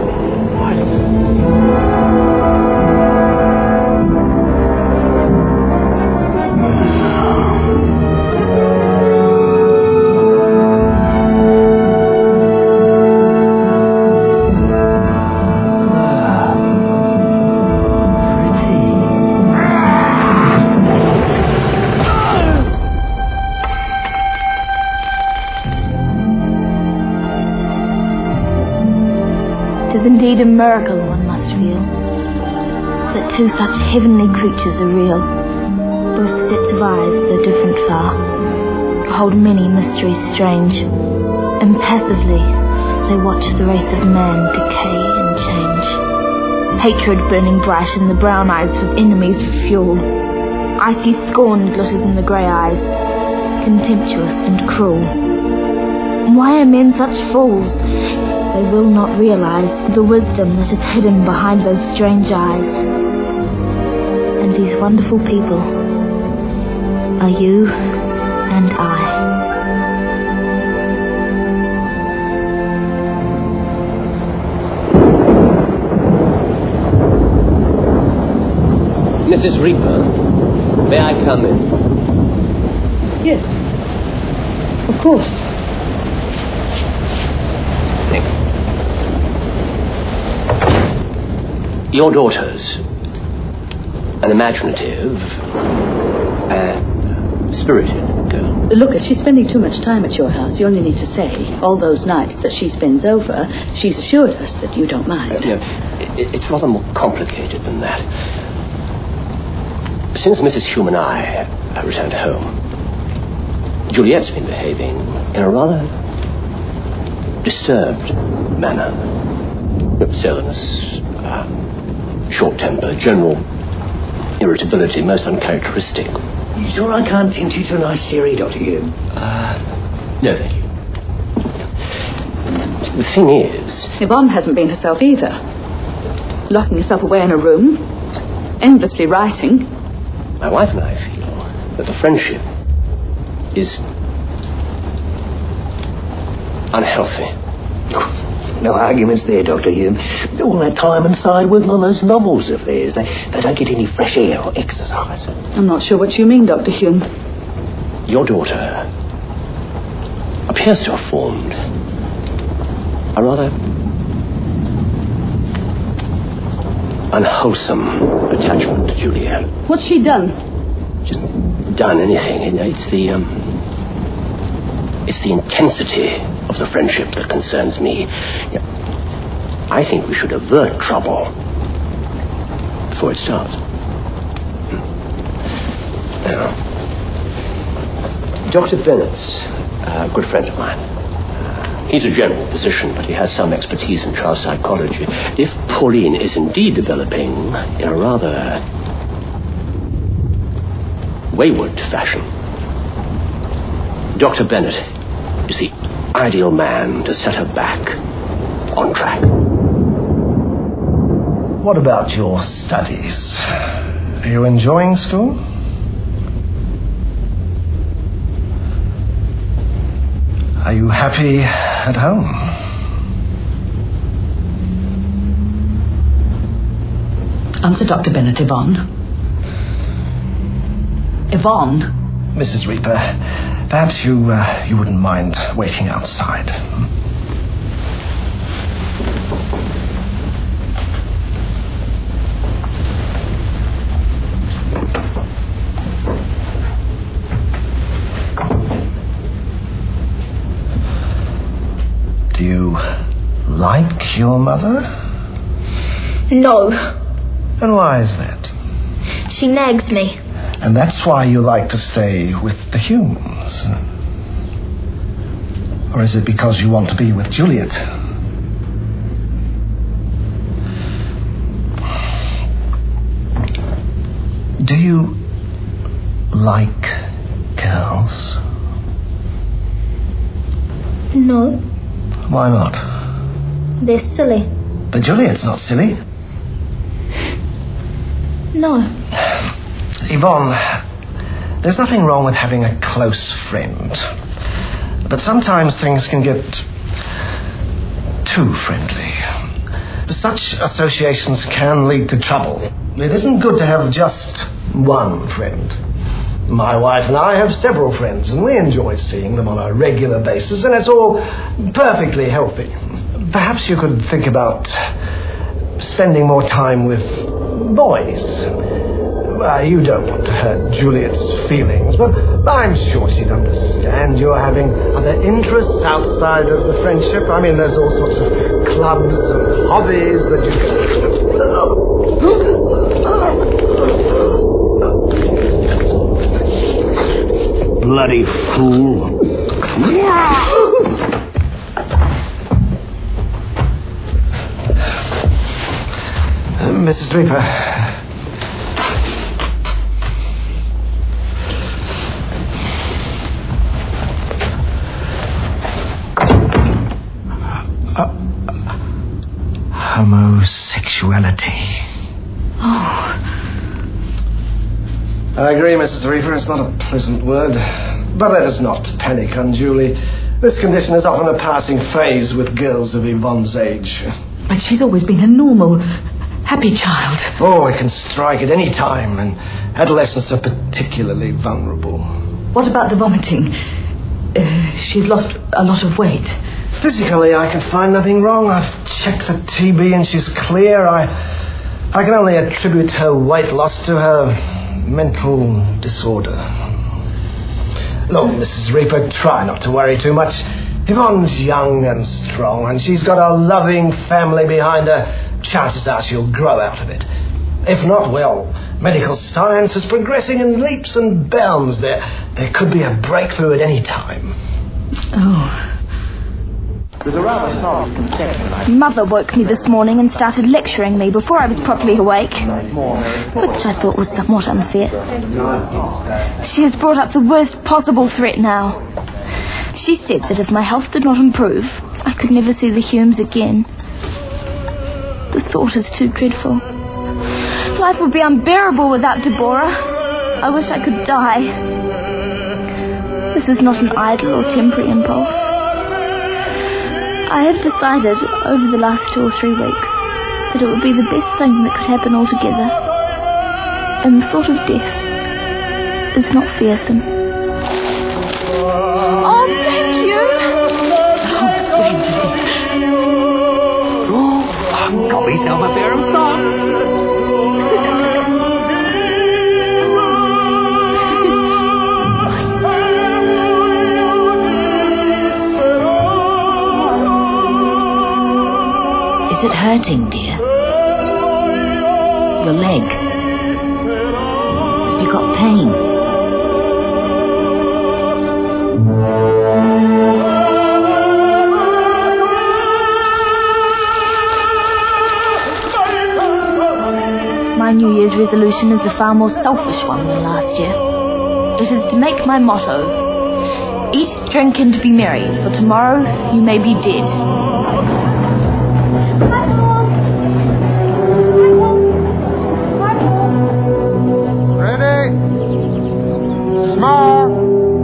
[SPEAKER 9] Indeed a miracle, one must feel, that two such heavenly creatures are real. Both sets of eyes, though different far, hold many mysteries strange. Impassively they watch the race of man decay and change. Hatred burning bright in the brown eyes of enemies for fuel. Icy scorn glitters in the grey eyes, contemptuous and cruel. Why are men such fools? They will not realize the wisdom that is hidden behind those strange eyes. And these wonderful people are you and I.
[SPEAKER 11] Mrs. Reaper, may I come in?
[SPEAKER 5] Yes. Of course.
[SPEAKER 11] Your daughter's an imaginative, spirited girl.
[SPEAKER 5] Look, if she's spending too much time at your house, you only need to say, all those nights that she spends over, she's assured us that you don't mind.
[SPEAKER 11] No, it's rather more complicated than that. Since Mrs. Hume and I returned home, Juliet's been behaving in a rather disturbed manner. Silliness, short temper, general irritability, most uncharacteristic.
[SPEAKER 6] You sure I can't tempt you to a nice sherry, Dr. Hume?
[SPEAKER 11] No, thank you. The thing is...
[SPEAKER 5] Yvonne hasn't been herself either. Locking herself away in a room, endlessly writing.
[SPEAKER 11] My wife and I feel that the friendship is unhealthy.
[SPEAKER 6] No arguments there, Dr. Hume. All that time inside working on those novels of theirs, they don't get any fresh air or exercise.
[SPEAKER 5] I'm not sure what you mean, Dr. Hume.
[SPEAKER 11] Your daughter appears to have formed a rather unwholesome attachment to Juliet.
[SPEAKER 2] What's she done?
[SPEAKER 11] Just done anything. It's the intensity of the friendship that concerns me. I think we should avert trouble before it starts. Now, Dr. Bennett's a good friend of mine. He's a general physician, but he has some expertise in child psychology. If Pauline is indeed developing in a rather wayward fashion, Dr. Bennett is the ideal man to set her back on track.
[SPEAKER 15] What about your studies? Are you enjoying school? Are you happy at home?
[SPEAKER 2] Answer Dr. Bennett, Yvonne. Yvonne?
[SPEAKER 15] Mrs. Reaper, perhaps you wouldn't mind waiting outside. Do you like your mother?
[SPEAKER 9] No.
[SPEAKER 15] And why is that?
[SPEAKER 9] She nags me.
[SPEAKER 15] And that's why you like to stay with the Humes? Or is it because you want to be with Juliet? Do you like girls?
[SPEAKER 9] No.
[SPEAKER 15] Why not?
[SPEAKER 9] They're silly.
[SPEAKER 15] But Juliet's not silly.
[SPEAKER 9] No.
[SPEAKER 15] Yvonne, there's nothing wrong with having a close friend. But sometimes things can get too friendly. Such associations can lead to trouble. It isn't good to have just one friend. My wife and I have several friends, and we enjoy seeing them on a regular basis, and it's all perfectly healthy. Perhaps you could think about spending more time with boys. You don't want to hurt Juliet's feelings, but I'm sure she'd understand you're having other interests outside of the friendship. I mean, there's all sorts of clubs and hobbies that you can...
[SPEAKER 11] Bloody fool.
[SPEAKER 15] Mrs. Reaper. Homosexuality.
[SPEAKER 2] Oh.
[SPEAKER 15] I agree, Mrs. Reaper, it's not a pleasant word. But let us not panic unduly. This condition is often a passing phase with girls of Yvonne's age.
[SPEAKER 2] But she's always been a normal, happy child.
[SPEAKER 15] Oh, it can strike at any time, and adolescents are particularly vulnerable.
[SPEAKER 2] What about the vomiting? She's lost a lot of weight.
[SPEAKER 15] Physically, I can find nothing wrong. I've checked for TB and she's clear. I can only attribute her weight loss to her mental disorder. Look, Mrs. Reaper, try not to worry too much. Yvonne's young and strong, and she's got a loving family behind her. Chances are she'll grow out of it. If not, well, medical science is progressing in leaps and bounds. There could be a breakthrough at any time.
[SPEAKER 2] Oh.
[SPEAKER 11] There's a rather fast conception.
[SPEAKER 9] Mother woke me this morning and started lecturing me before I was properly awake, which I thought was somewhat unfair. She has brought up the worst possible threat now. She said that if my health did not improve, I could never see the Humes again. The thought is too dreadful. Life would be unbearable without Deborah. I wish I could die. This is not an idle or temporary impulse. I have decided over the last 2 or 3 weeks that it would be the best thing that could happen altogether. And the thought of death is not fearsome. Oh, thank you!
[SPEAKER 6] Got myself a pair of socks.
[SPEAKER 9] Is it hurting, dear? Your leg? Have you got pain? My New Year's resolution is a far more selfish one than last year. It is to make my motto: eat, drink, and be merry, for tomorrow you may be dead.
[SPEAKER 16] Ready? Small.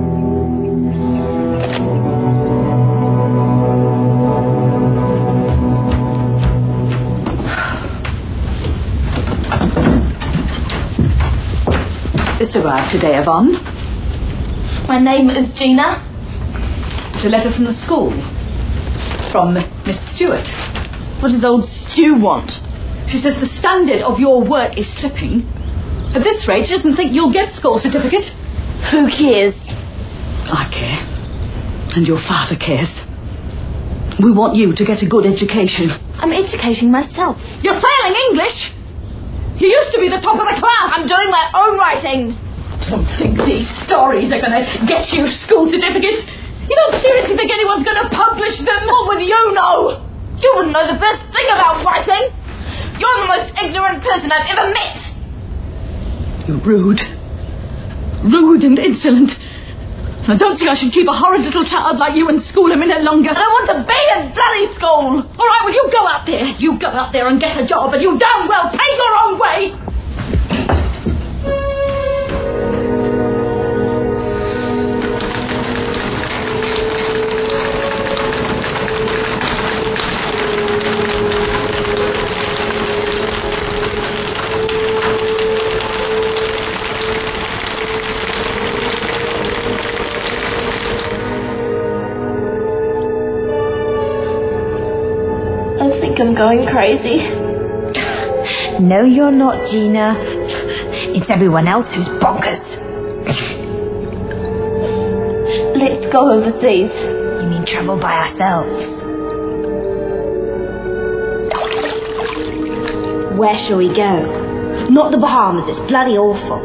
[SPEAKER 2] This arrived today, Yvonne.
[SPEAKER 4] My name is Gina.
[SPEAKER 2] It's a letter from the school. From Miss Stewart.
[SPEAKER 4] What does old Stu want?
[SPEAKER 2] She says the standard of your work is slipping. At this rate, she doesn't think you'll get school certificate.
[SPEAKER 4] Who cares?
[SPEAKER 2] I care. And your father cares. We want you to get a good education.
[SPEAKER 4] I'm educating myself.
[SPEAKER 2] You're failing English! You used to be the top of the class!
[SPEAKER 4] I'm doing my own writing!
[SPEAKER 2] Don't think these stories are going to get you school certificates. You don't seriously think anyone's going to publish them?
[SPEAKER 4] What would you know? You wouldn't know the first thing about writing. You're the most ignorant person I've ever met.
[SPEAKER 2] You're rude. Rude and insolent. I don't think I should keep a horrid little child like you in school a minute longer.
[SPEAKER 4] I don't want to be in bloody school.
[SPEAKER 2] All right, well, you go out there. You go out there and get a job, and you damn well pay your own way.
[SPEAKER 4] I think I'm going crazy.
[SPEAKER 9] No, you're not, Gina. It's everyone else who's bonkers.
[SPEAKER 4] Let's go overseas.
[SPEAKER 9] You mean travel by ourselves?
[SPEAKER 4] Where shall we go? Not the Bahamas, it's bloody awful.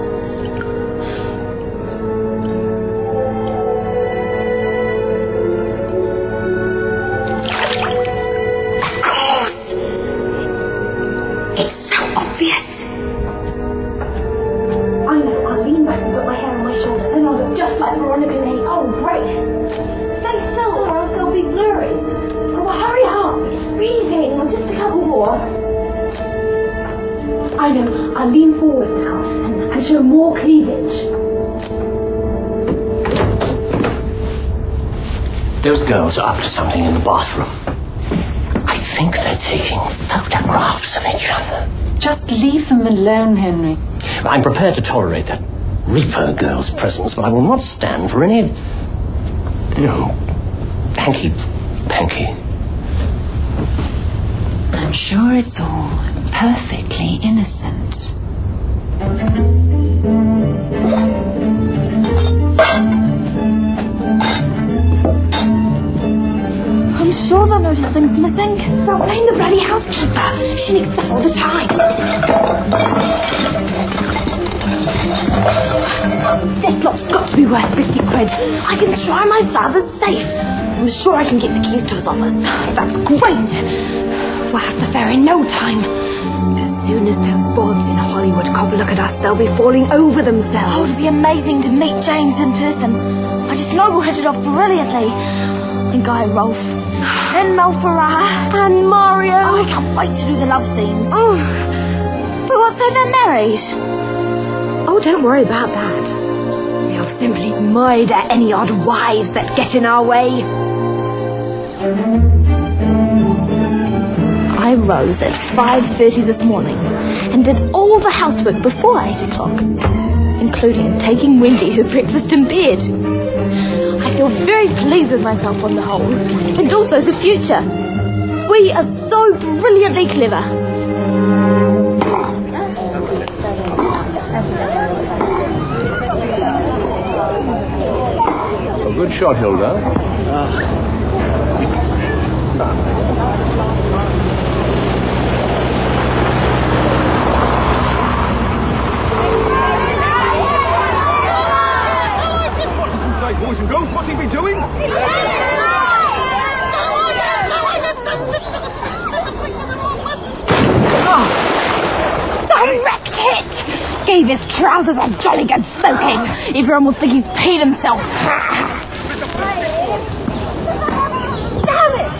[SPEAKER 4] I know. I'll lean forward now and show more cleavage.
[SPEAKER 11] Those girls are up to something in the bathroom. I think they're taking photographs of each other.
[SPEAKER 5] Just leave them alone, Henry.
[SPEAKER 11] I'm prepared to tolerate that Reaper girl's presence, but I will not stand for any, hanky-panky.
[SPEAKER 5] I'm sure it's all perfectly innocent.
[SPEAKER 4] I'm sure they'll notice things missing. They'll blame the bloody housekeeper. She needs stuff all the time. This lot's got to be worth 50 quid. I can try my father's safe. I'm sure I can get the keys to his office. That's great. We'll have the fare in no time. As soon as those bobs in Hollywood cop a look at us, they'll be falling over themselves. Oh, it'll be amazing to meet James in person. I just know we'll hit it off brilliantly. And Guy Rolfe. And Mel Ferrer. And Mario. Oh, I can't wait to do the love scenes. Oh. But what, so they're married? Oh, don't worry about that. We'll simply murder any odd wives that get in our way. I rose at 5:30 this morning and did all the housework before 8 o'clock, including taking Wendy her breakfast in bed. I feel very pleased with myself on the whole, and also the future. We are so brilliantly clever.
[SPEAKER 10] A good shot, Hilda.
[SPEAKER 9] gave his trousers a jolly good soaking. Everyone will think he's peed himself. Damn it!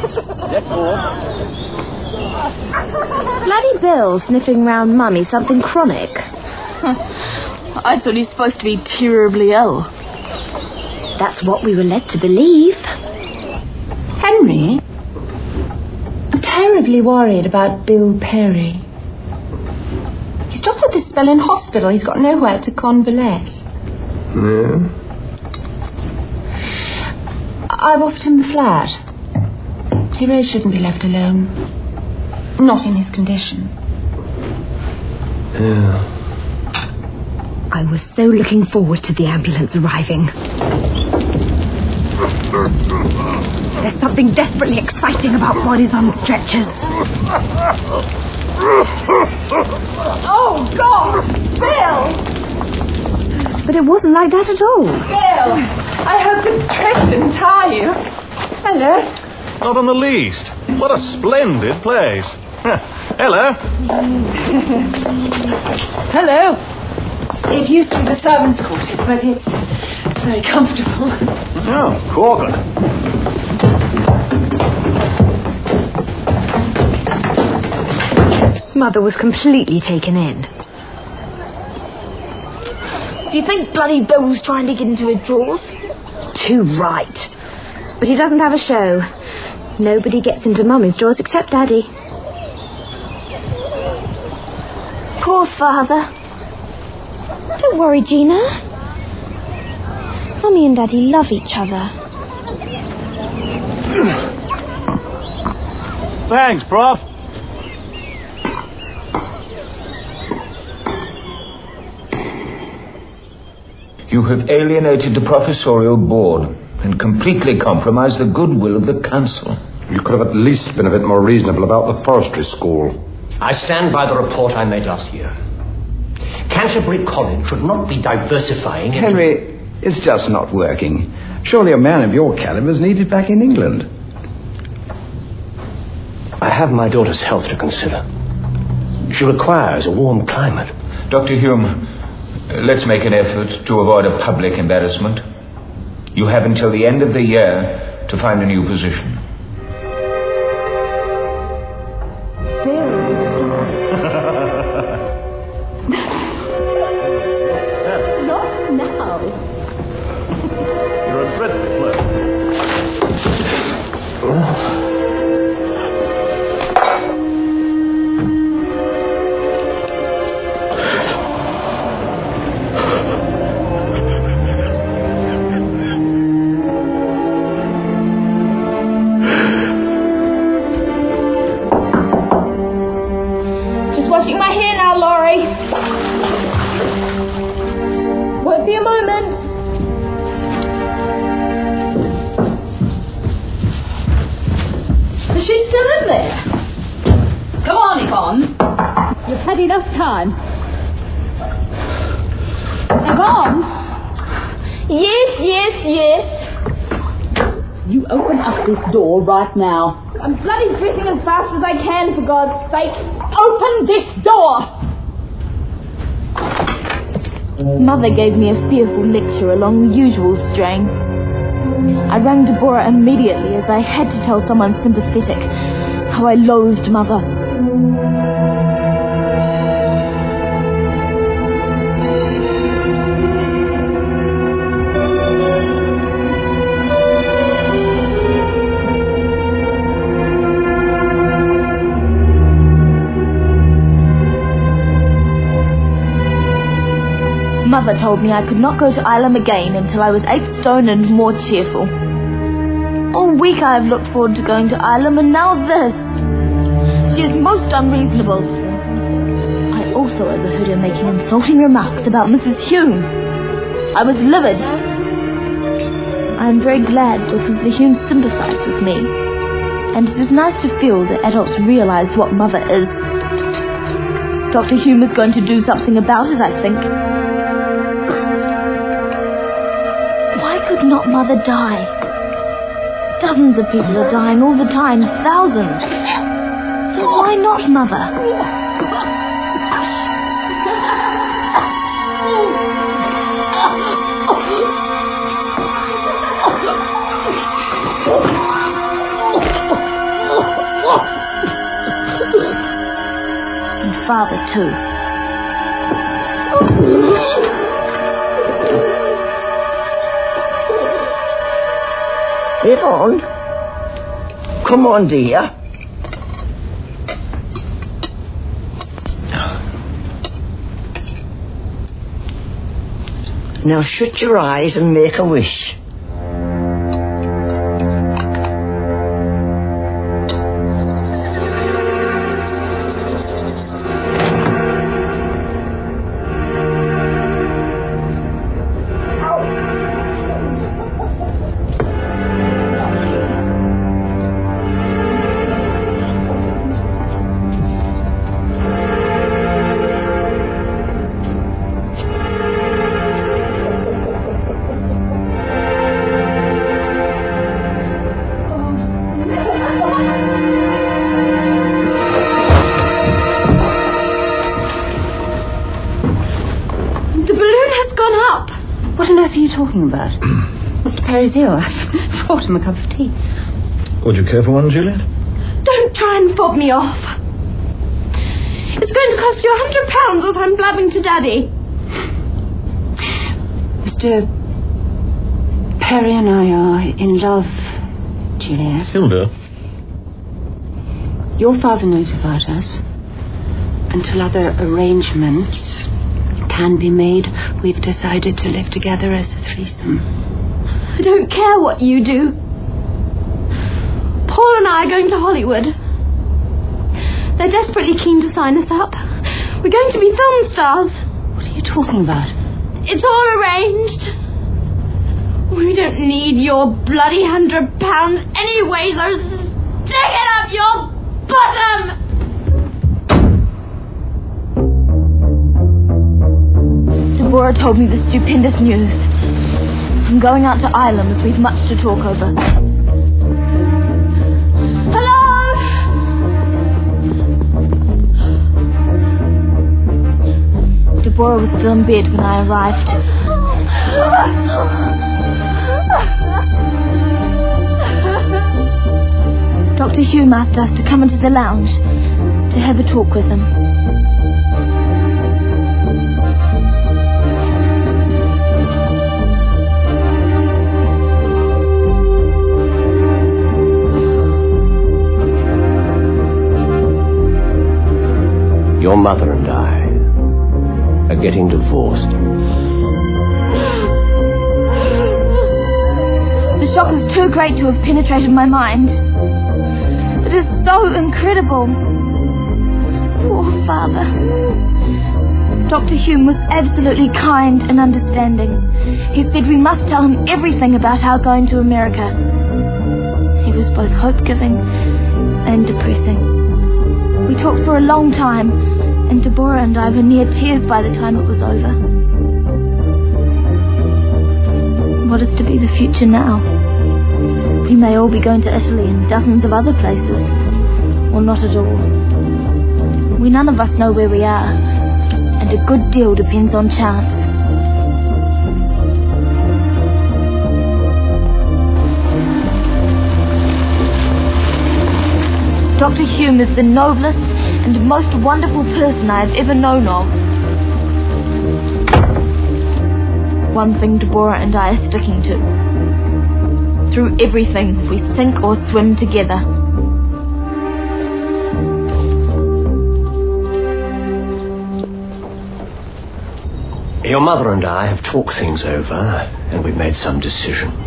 [SPEAKER 4] Bloody Bill sniffing round Mummy something chronic.
[SPEAKER 9] I thought he's supposed to be terribly ill.
[SPEAKER 4] That's what we were led to believe.
[SPEAKER 2] Henry, I'm terribly worried about Bill Perry. He's just had this spell in hospital. He's got nowhere to convalesce.
[SPEAKER 15] Yeah?
[SPEAKER 2] I've offered him the flat. He really shouldn't be left alone. Not in his condition.
[SPEAKER 15] Yeah.
[SPEAKER 4] I was so looking forward to the ambulance arriving. There's something desperately exciting about bodies on stretchers.
[SPEAKER 2] Oh, God! Bill!
[SPEAKER 4] But it wasn't like that at all.
[SPEAKER 2] Bill! I hope the trip didn't tire you. Hello?
[SPEAKER 16] Not in the least. What a splendid place. Hello.
[SPEAKER 2] Hello. It used to be the servants' quarters, but it's very comfortable.
[SPEAKER 16] Oh, Corker.
[SPEAKER 4] Mother was completely taken in.
[SPEAKER 9] Do you think bloody Bill's trying to get into his drawers?
[SPEAKER 4] Too right. But he doesn't have a show. Nobody gets into Mummy's drawers except Daddy.
[SPEAKER 9] Poor father. Don't worry, Gina. Mummy and Daddy love each other.
[SPEAKER 16] Thanks, Prof.
[SPEAKER 13] You have alienated the professorial board and completely compromised the goodwill of the council.
[SPEAKER 17] You could have at least been a bit more reasonable about the forestry school.
[SPEAKER 11] I stand by the report I made last year. Canterbury College should not be diversifying into...
[SPEAKER 18] Henry, it's just not working. Surely a man of your caliber is needed back in England.
[SPEAKER 11] I have my daughter's health to consider. She requires a warm climate.
[SPEAKER 13] Dr. Hume, let's make an effort to avoid a public embarrassment. You have until the end of the year to find a new position.
[SPEAKER 9] Not now.
[SPEAKER 16] You're a dreadful flirt.
[SPEAKER 9] Washing my hair now, Laurie. Won't be a moment.
[SPEAKER 2] Is she still in there? Come on, Yvonne. You've had enough time. Yvonne?
[SPEAKER 9] Yes.
[SPEAKER 2] You open up this door right now.
[SPEAKER 9] I'm bloody breathing as fast as I can, for God's sake.
[SPEAKER 2] Open this door!
[SPEAKER 9] Mother gave me a fearful lecture along the usual strain. I rang Deborah immediately as I had to tell someone sympathetic how I loathed Mother. Mother told me I could not go to Ilam again until I was 8 stone and more cheerful. All week I have looked forward to going to Ilam, and now this. She is most unreasonable. I also overheard her making insulting remarks about Mrs. Hume. I was livid. I am very glad because the Humes sympathize with me, and it is nice to feel that adults realize what Mother is. Dr. Hume is going to do something about it, I think. Could not Mother die? Dozens of people are dying all the time, thousands. So why not Mother? And Father, too.
[SPEAKER 19] Yvonne? Come on, dear. Now shut your eyes and make a wish.
[SPEAKER 5] Talking about? Mr. Perry's ill. I've brought him a cup of tea.
[SPEAKER 16] Would you care for one, Juliet?
[SPEAKER 4] Don't try and fob me off. It's going to cost you £100 if I'm blabbing to Daddy.
[SPEAKER 5] Mr. Perry and I are in love, Juliet.
[SPEAKER 16] Hilda?
[SPEAKER 5] Your father knows about us. Until other arrangements can be made, we've decided to live together as a threesome.
[SPEAKER 4] I don't care what you do. Paul and I are going to Hollywood. They're desperately keen to sign us up. We're going to be film stars.
[SPEAKER 5] What are you talking about?
[SPEAKER 4] It's all arranged. We don't need your bloody £100 anyway, so stick it up your bottom!
[SPEAKER 9] Deborah told me the stupendous news. I'm going out to Ireland as we've much to talk over.
[SPEAKER 4] Hello?
[SPEAKER 9] Deborah was still in bed when I arrived. Dr. Hume asked us to come into the lounge to have a talk with him.
[SPEAKER 11] Your mother and I are getting divorced.
[SPEAKER 9] The shock was too great to have penetrated my mind. It is so incredible. Poor Father. Dr. Hume was absolutely kind and understanding. He said we must tell him everything about our going to America. He was both hope-giving and depressing. We talked for a long time, and Deborah and I were near tears by the time it was over. What is to be the future now? We may all be going to Italy and dozens of other places, or not at all. We none of us know where we are, and a good deal depends on chance. Dr. Hume is the noblest and most wonderful person I have ever known of. One thing Deborah and I are sticking to. Through everything, we sink or swim together.
[SPEAKER 11] Your mother and I have talked things over, and we've made some decisions.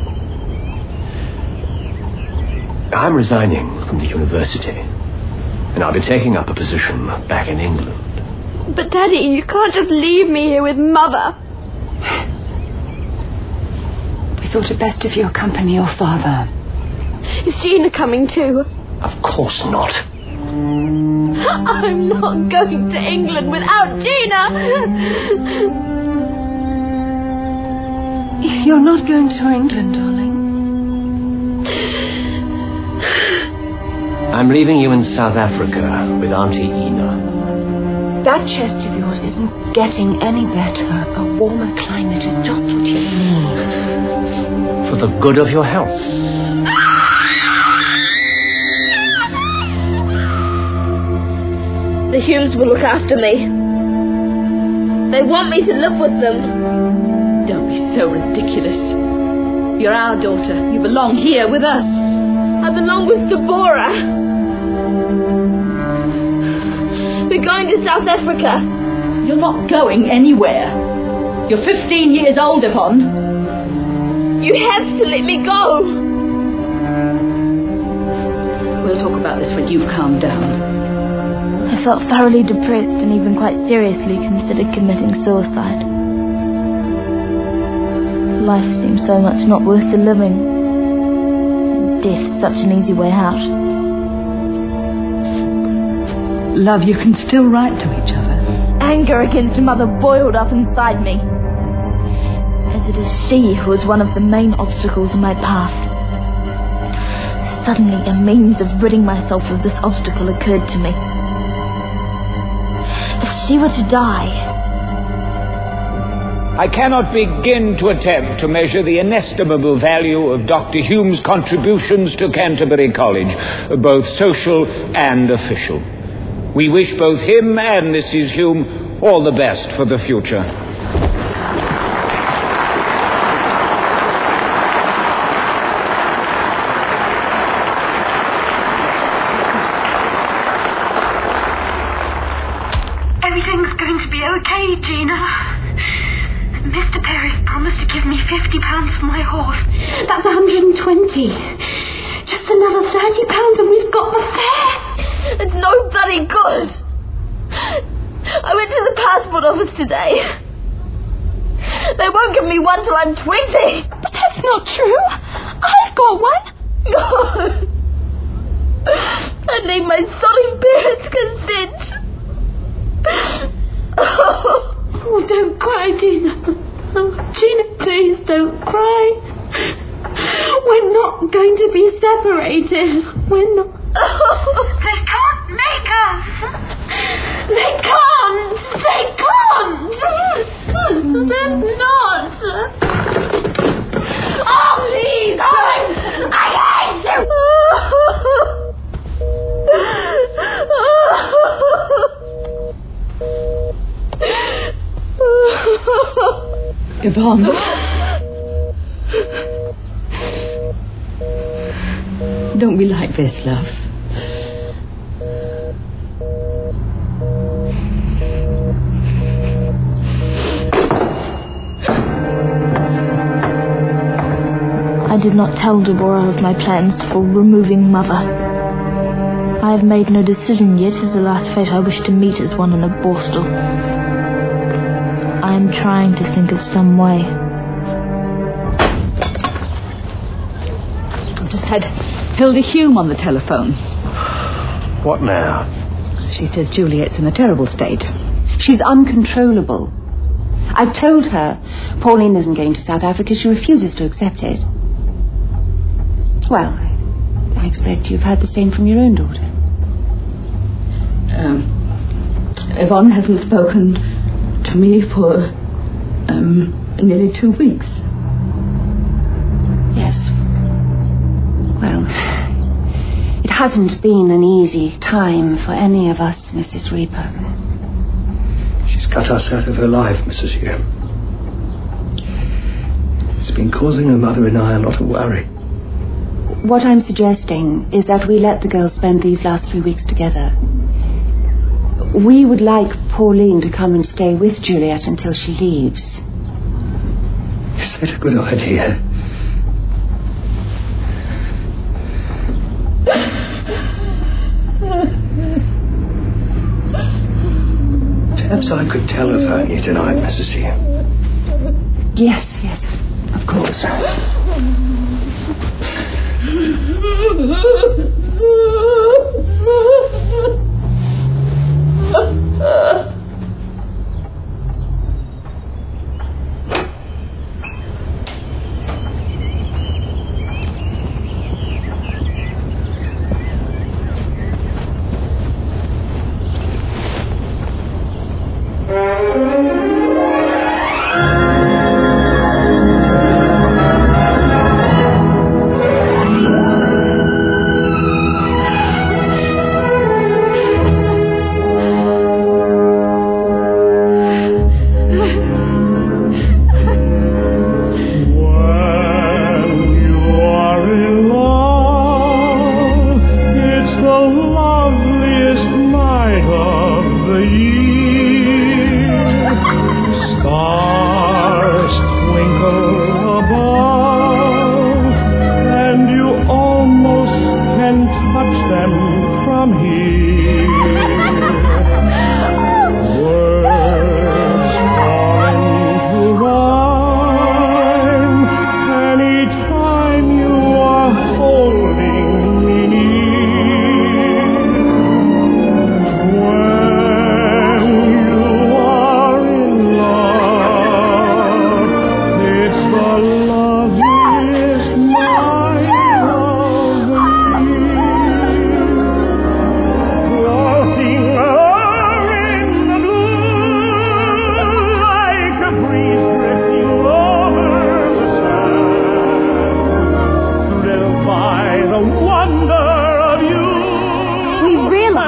[SPEAKER 11] I'm resigning from the university, and I'll be taking up a position back in England.
[SPEAKER 4] But, Daddy, you can't just leave me here with Mother.
[SPEAKER 5] We thought it best if you accompany your father.
[SPEAKER 4] Is Gina coming too?
[SPEAKER 11] Of course not.
[SPEAKER 4] I'm not going to England without Gina.
[SPEAKER 5] If you're not going to England, darling.
[SPEAKER 11] I'm leaving you in South Africa with Auntie Ina.
[SPEAKER 4] That chest of yours isn't getting any better. A warmer climate is just what you need.
[SPEAKER 6] For the good of your health.
[SPEAKER 9] The Humes will look after me. They want me to live with them.
[SPEAKER 2] Don't be so ridiculous. You're our daughter. You belong here with us.
[SPEAKER 9] I belong with Deborah. We're going to South Africa.
[SPEAKER 2] You're not going anywhere. You're 15 years old, Yvonne.
[SPEAKER 9] You have to let me go.
[SPEAKER 2] We'll talk about this when you've calmed down.
[SPEAKER 9] I felt thoroughly depressed and even quite seriously considered committing suicide. Life seemed so much not worth the living. Death such an easy way out.
[SPEAKER 2] Love, you can still write to each other.
[SPEAKER 9] Anger against Mother boiled up inside me. As it is she who is one of the main obstacles in my path. Suddenly a means of ridding myself of this obstacle occurred to me. If she were to die...
[SPEAKER 18] I cannot begin to attempt to measure the inestimable value of Dr. Hume's contributions to Canterbury College, both social and official. We wish both him and Mrs. Hume all the best for the future.
[SPEAKER 20] Everything's going to be okay, Gina. Mr. Perry's promised to give me £50 for my horse.
[SPEAKER 2] That's 120. Just another £30 and we've got the fare.
[SPEAKER 9] It's no bloody good. I went to the passport office today. They won't give me one till I'm 20.
[SPEAKER 2] But that's not true. I've got one.
[SPEAKER 9] No. I need my solid parents' consent.
[SPEAKER 2] Oh, don't cry, Gina. Oh, Gina, please don't cry. We're not going to be separated. We're not.
[SPEAKER 20] They can't make us.
[SPEAKER 2] They can't. They can't.
[SPEAKER 9] They're not.
[SPEAKER 2] Oh, please. I hate you. Yvonne. Don't be like this, love.
[SPEAKER 9] I did not tell Deborah of my plans for removing Mother. I have made no decision yet as the last fate I wish to meet is one in a borstal. I am trying to think of some way.
[SPEAKER 2] I've just had Hilda Hume on the telephone.
[SPEAKER 6] What now?
[SPEAKER 2] She says Juliet's in a terrible state. She's uncontrollable.
[SPEAKER 4] I've told her Pauline isn't going to South Africa. She refuses to accept it. Well, I expect you've heard the same from your own daughter.
[SPEAKER 2] Yvonne hasn't spoken to me for nearly 2 weeks.
[SPEAKER 4] Yes. Well, it hasn't been an easy time for any of us, Mrs. Reaper.
[SPEAKER 15] She's cut us out of her life, Mrs. Hume. It's been causing her mother and I a lot of worry.
[SPEAKER 4] What I'm suggesting is that we let the girls spend these last 3 weeks together. We would like Pauline to come and stay with Juliet until she leaves.
[SPEAKER 15] Is that a good idea? Perhaps I could telephone you tonight, Mrs. Hume.
[SPEAKER 4] Yes, of course.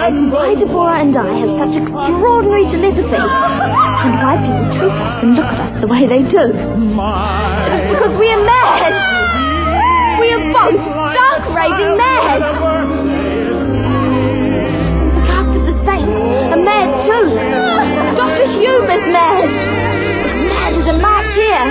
[SPEAKER 9] realize why Deborah and I have such extraordinary telepathy and why people treat us and look at us the way they do. It's because we are mad. We are both stark raving mad. The cast of the saints are mad too. Dr. Hume is mad. Mad as a March here.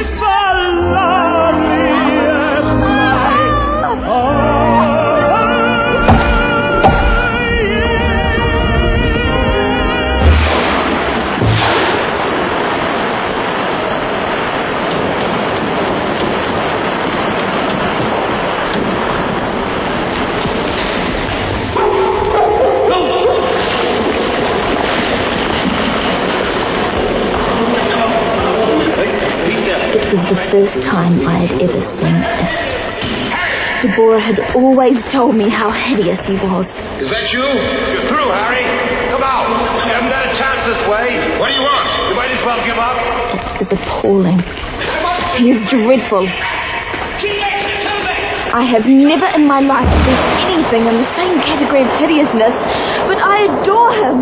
[SPEAKER 9] It was the first time I had ever seen it. Deborah had always told me how hideous he was.
[SPEAKER 17] Is that you? You're through, Harry. Come out. You haven't got a chance this way. What do you want? You might as well give up.
[SPEAKER 9] It was appalling. He is dreadful. I have never in my life seen anything in the same category of hideousness, but I adore him.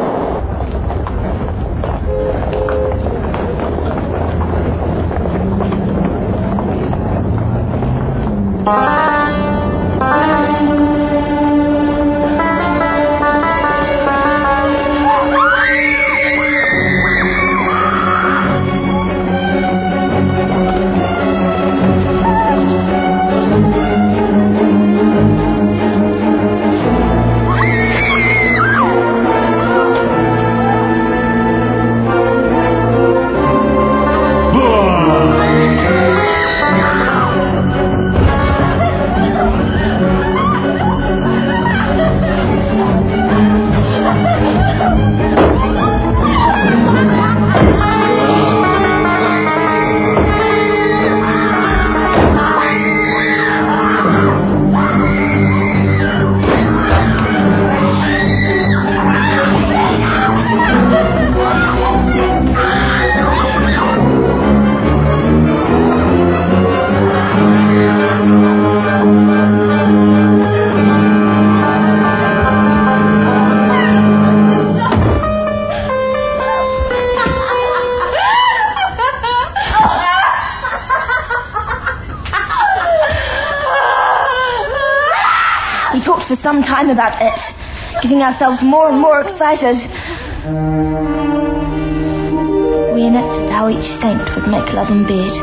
[SPEAKER 9] For some time about it, getting ourselves more and more excited. We enacted how each saint would make love in bed.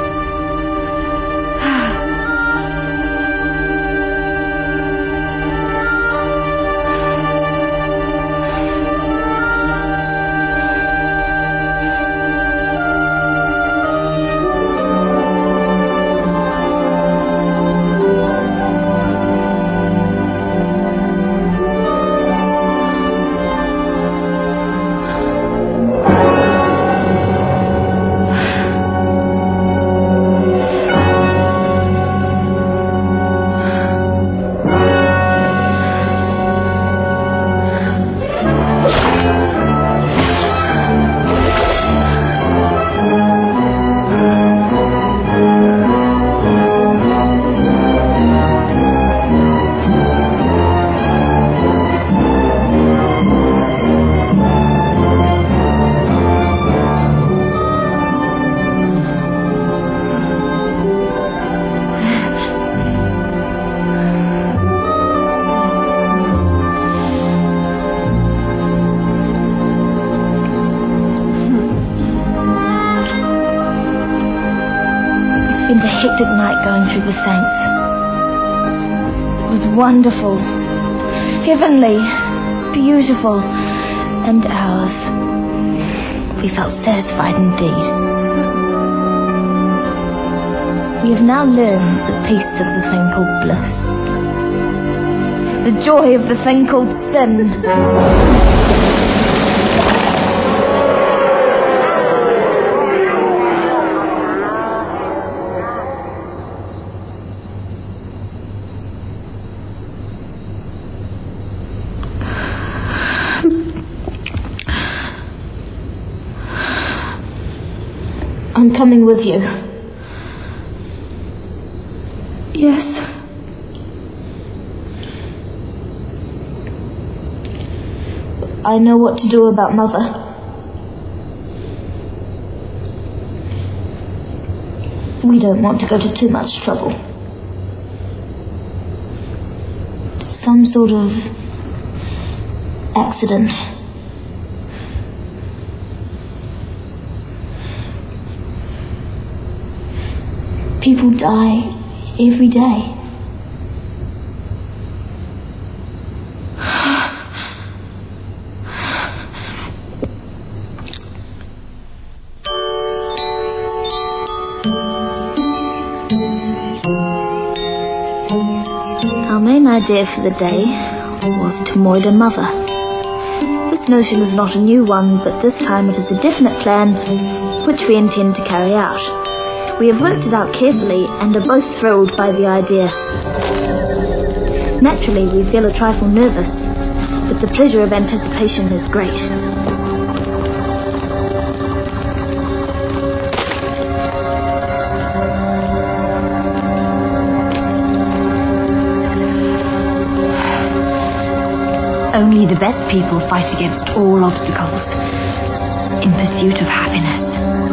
[SPEAKER 9] Spent a hectic night going through the saints. It was wonderful, heavenly, beautiful, and ours. We felt satisfied indeed. We have now learned the peace of the thing called bliss, the joy of the thing called sin. I'm coming with you. Yes. I know what to do about Mother. We don't want to go to too much trouble. Some sort of accident. People die every day. Our main idea for the day was to murder Mother. This notion is not a new one, but this time it is a definite plan which we intend to carry out. We have worked it out carefully and are both thrilled by the idea. Naturally, we feel a trifle nervous, but the pleasure of anticipation is great.
[SPEAKER 4] Only the best people fight against all obstacles in pursuit of happiness.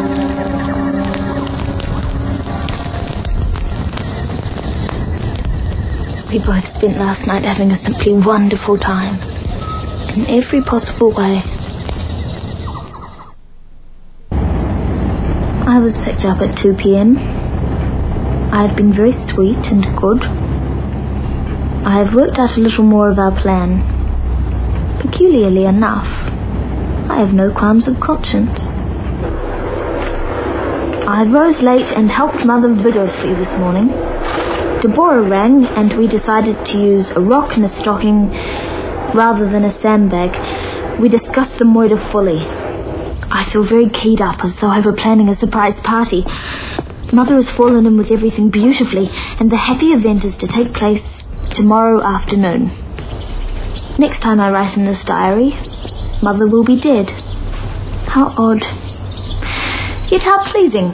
[SPEAKER 9] We both spent last night having a simply wonderful time, in every possible way. I was picked up at 2 p.m. I have been very sweet and good. I have worked out a little more of our plan. Peculiarly enough, I have no qualms of conscience. I rose late and helped Mother vigorously this morning. Deborah rang and we decided to use a rock and a stocking rather than a sandbag. We discussed the murder fully. I feel very keyed up, as though I were planning a surprise party. Mother has fallen in with everything beautifully, and the happy event is to take place tomorrow afternoon. Next time I write in this diary, Mother will be dead. How odd. Yet how pleasing.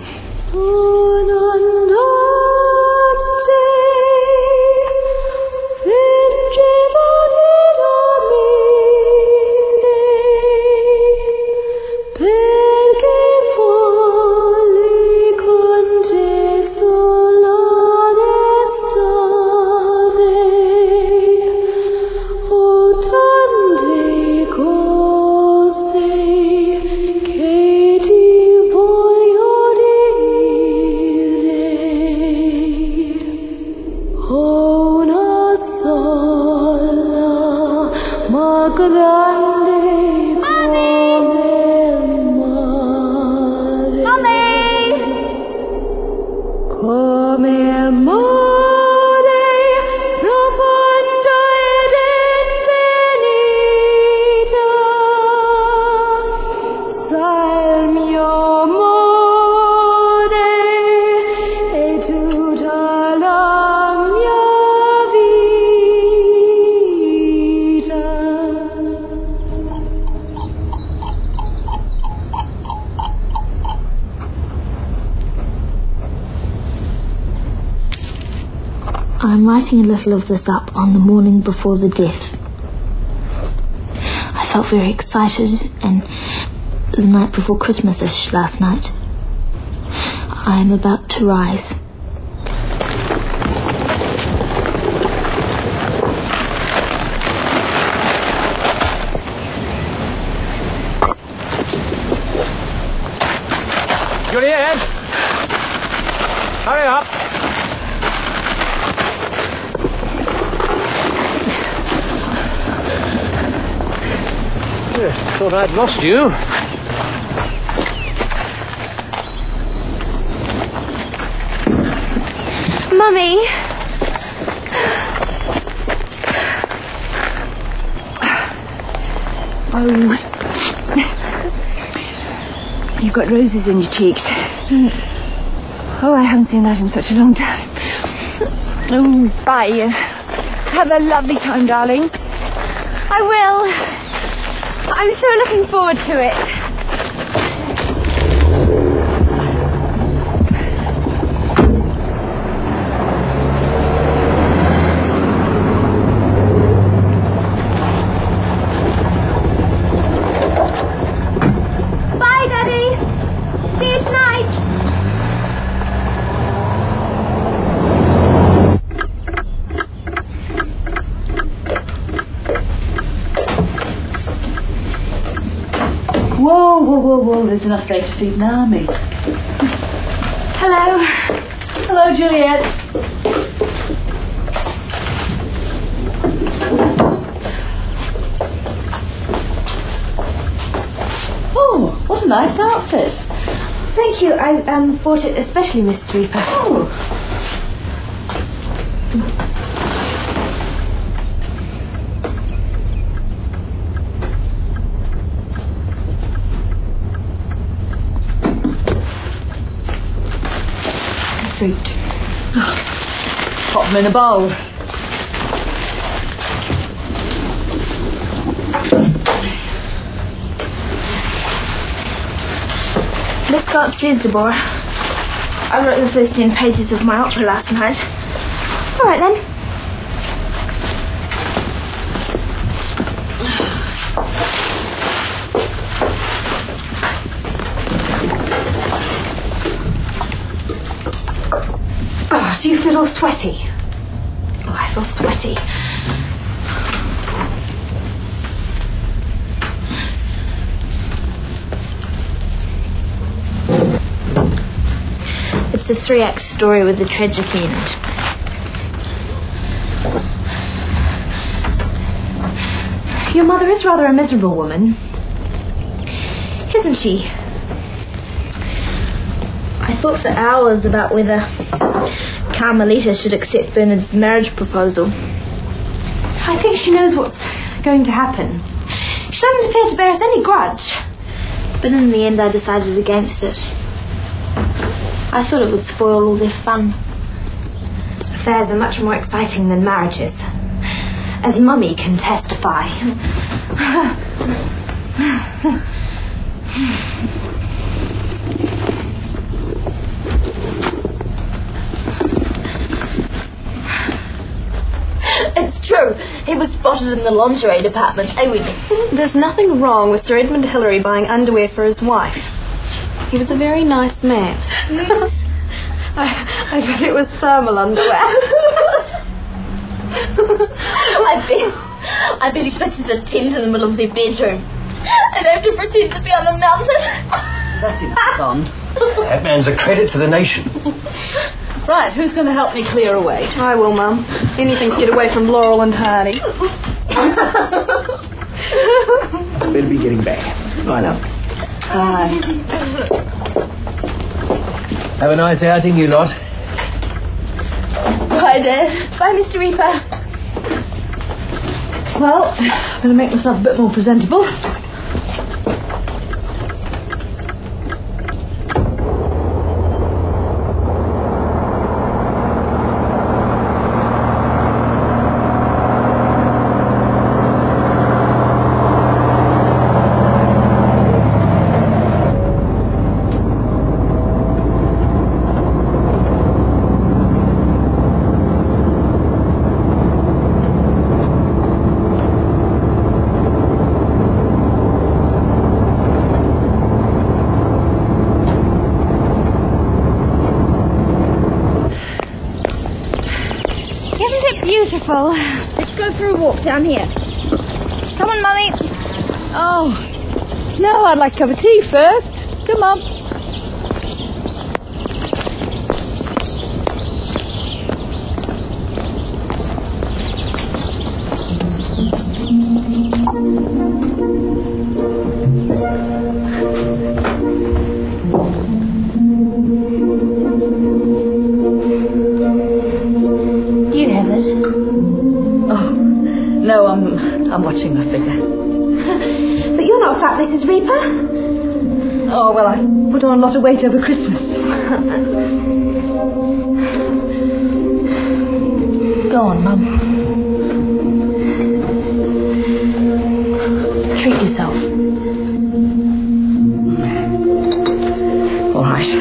[SPEAKER 9] I'm writing a little of this up on the morning before the death. I felt very excited, and the night before Christmas-ish last night. I am about to rise.
[SPEAKER 6] Juliet! Hurry up! Thought I'd lost you.
[SPEAKER 4] Mummy!
[SPEAKER 5] Oh. You've got roses in your cheeks. Oh, I haven't seen that in such a long time. Oh, bye. Have a lovely time, darling.
[SPEAKER 4] I will. I'm so looking forward to it.
[SPEAKER 5] Whoa. There's enough there to feed an army.
[SPEAKER 2] Hello.
[SPEAKER 5] Hello, Juliet. Oh, what a nice outfit.
[SPEAKER 4] Thank you. I bought it especially, Mrs. Reaper.
[SPEAKER 5] Oh. Fruit. Pop them in a bowl.
[SPEAKER 4] Let's go upstairs, Deborah. I wrote the first 10 pages of my opera last night. All right, then. Oh, do you feel all sweaty? Oh, I feel sweaty. It's a 3-act story with a tragic end. Your mother is rather a miserable woman, isn't she? I thought for hours about whether Carmelita should accept Bernard's marriage proposal.
[SPEAKER 2] I think she knows what's going to happen.
[SPEAKER 4] She doesn't appear to bear us any grudge. But in the end I decided against it. I thought it would spoil all their fun. Affairs are much more exciting than marriages, as Mummy can testify. It's true. He was spotted in the lingerie department.
[SPEAKER 21] There's nothing wrong with Sir Edmund Hillary buying underwear for his wife. He was a very nice man. I bet it was thermal underwear.
[SPEAKER 4] I bet he puts a tent in the middle of their bedroom and have to pretend to be on a mountain.
[SPEAKER 6] That's it, Bond. That man's a credit to the nation.
[SPEAKER 5] Right, who's going to help me clear away?
[SPEAKER 21] I will, Mum. Anything to get away from Laurel and Hardy.
[SPEAKER 6] Better be getting back. Bye now.
[SPEAKER 5] Hi.
[SPEAKER 6] Have a nice outing, you lot.
[SPEAKER 4] Bye, Dad. Bye, Mr. Reaper.
[SPEAKER 5] Well, I'm going to make myself a bit more presentable.
[SPEAKER 4] Beautiful. Let's go for a walk down here. Come on, Mummy.
[SPEAKER 5] Oh, no, I'd like a cup of tea first. Come on. No, I'm watching my figure.
[SPEAKER 4] But you're not fat, Mrs. Reaper.
[SPEAKER 5] Oh, well, I put on a lot of weight over Christmas. Go on, Mum. Treat yourself. All right.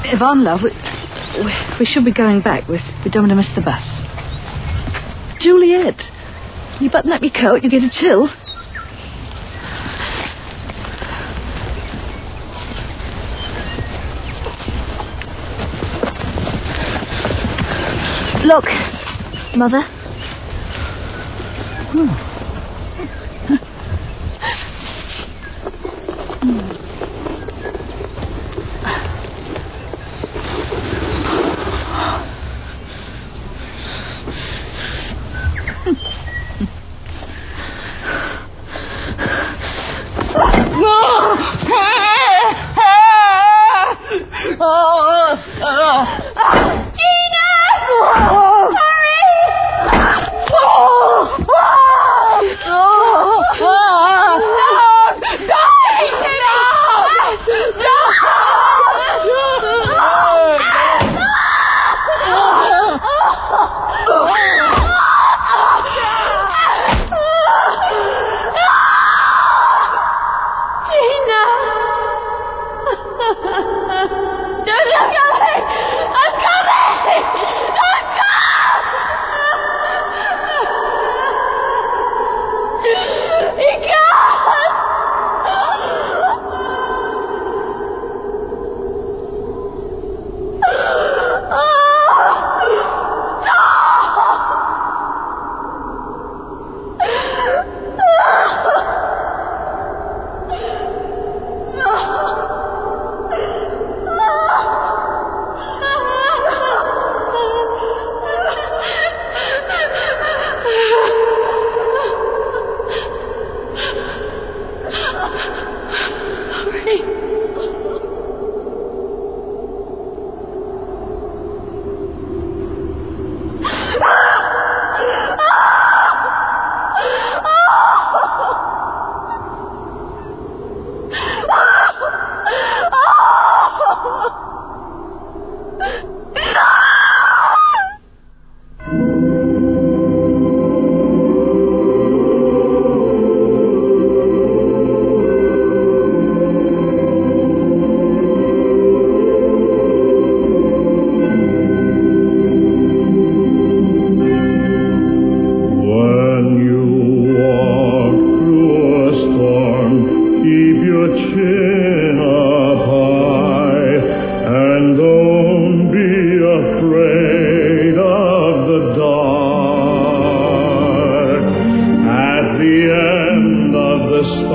[SPEAKER 5] Yvonne, love, we should be going back. We don't want to miss the bus. Juliet, you button up your coat, you get a chill.
[SPEAKER 9] Look, Mother.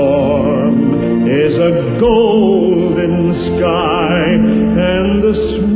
[SPEAKER 8] Golden sky and the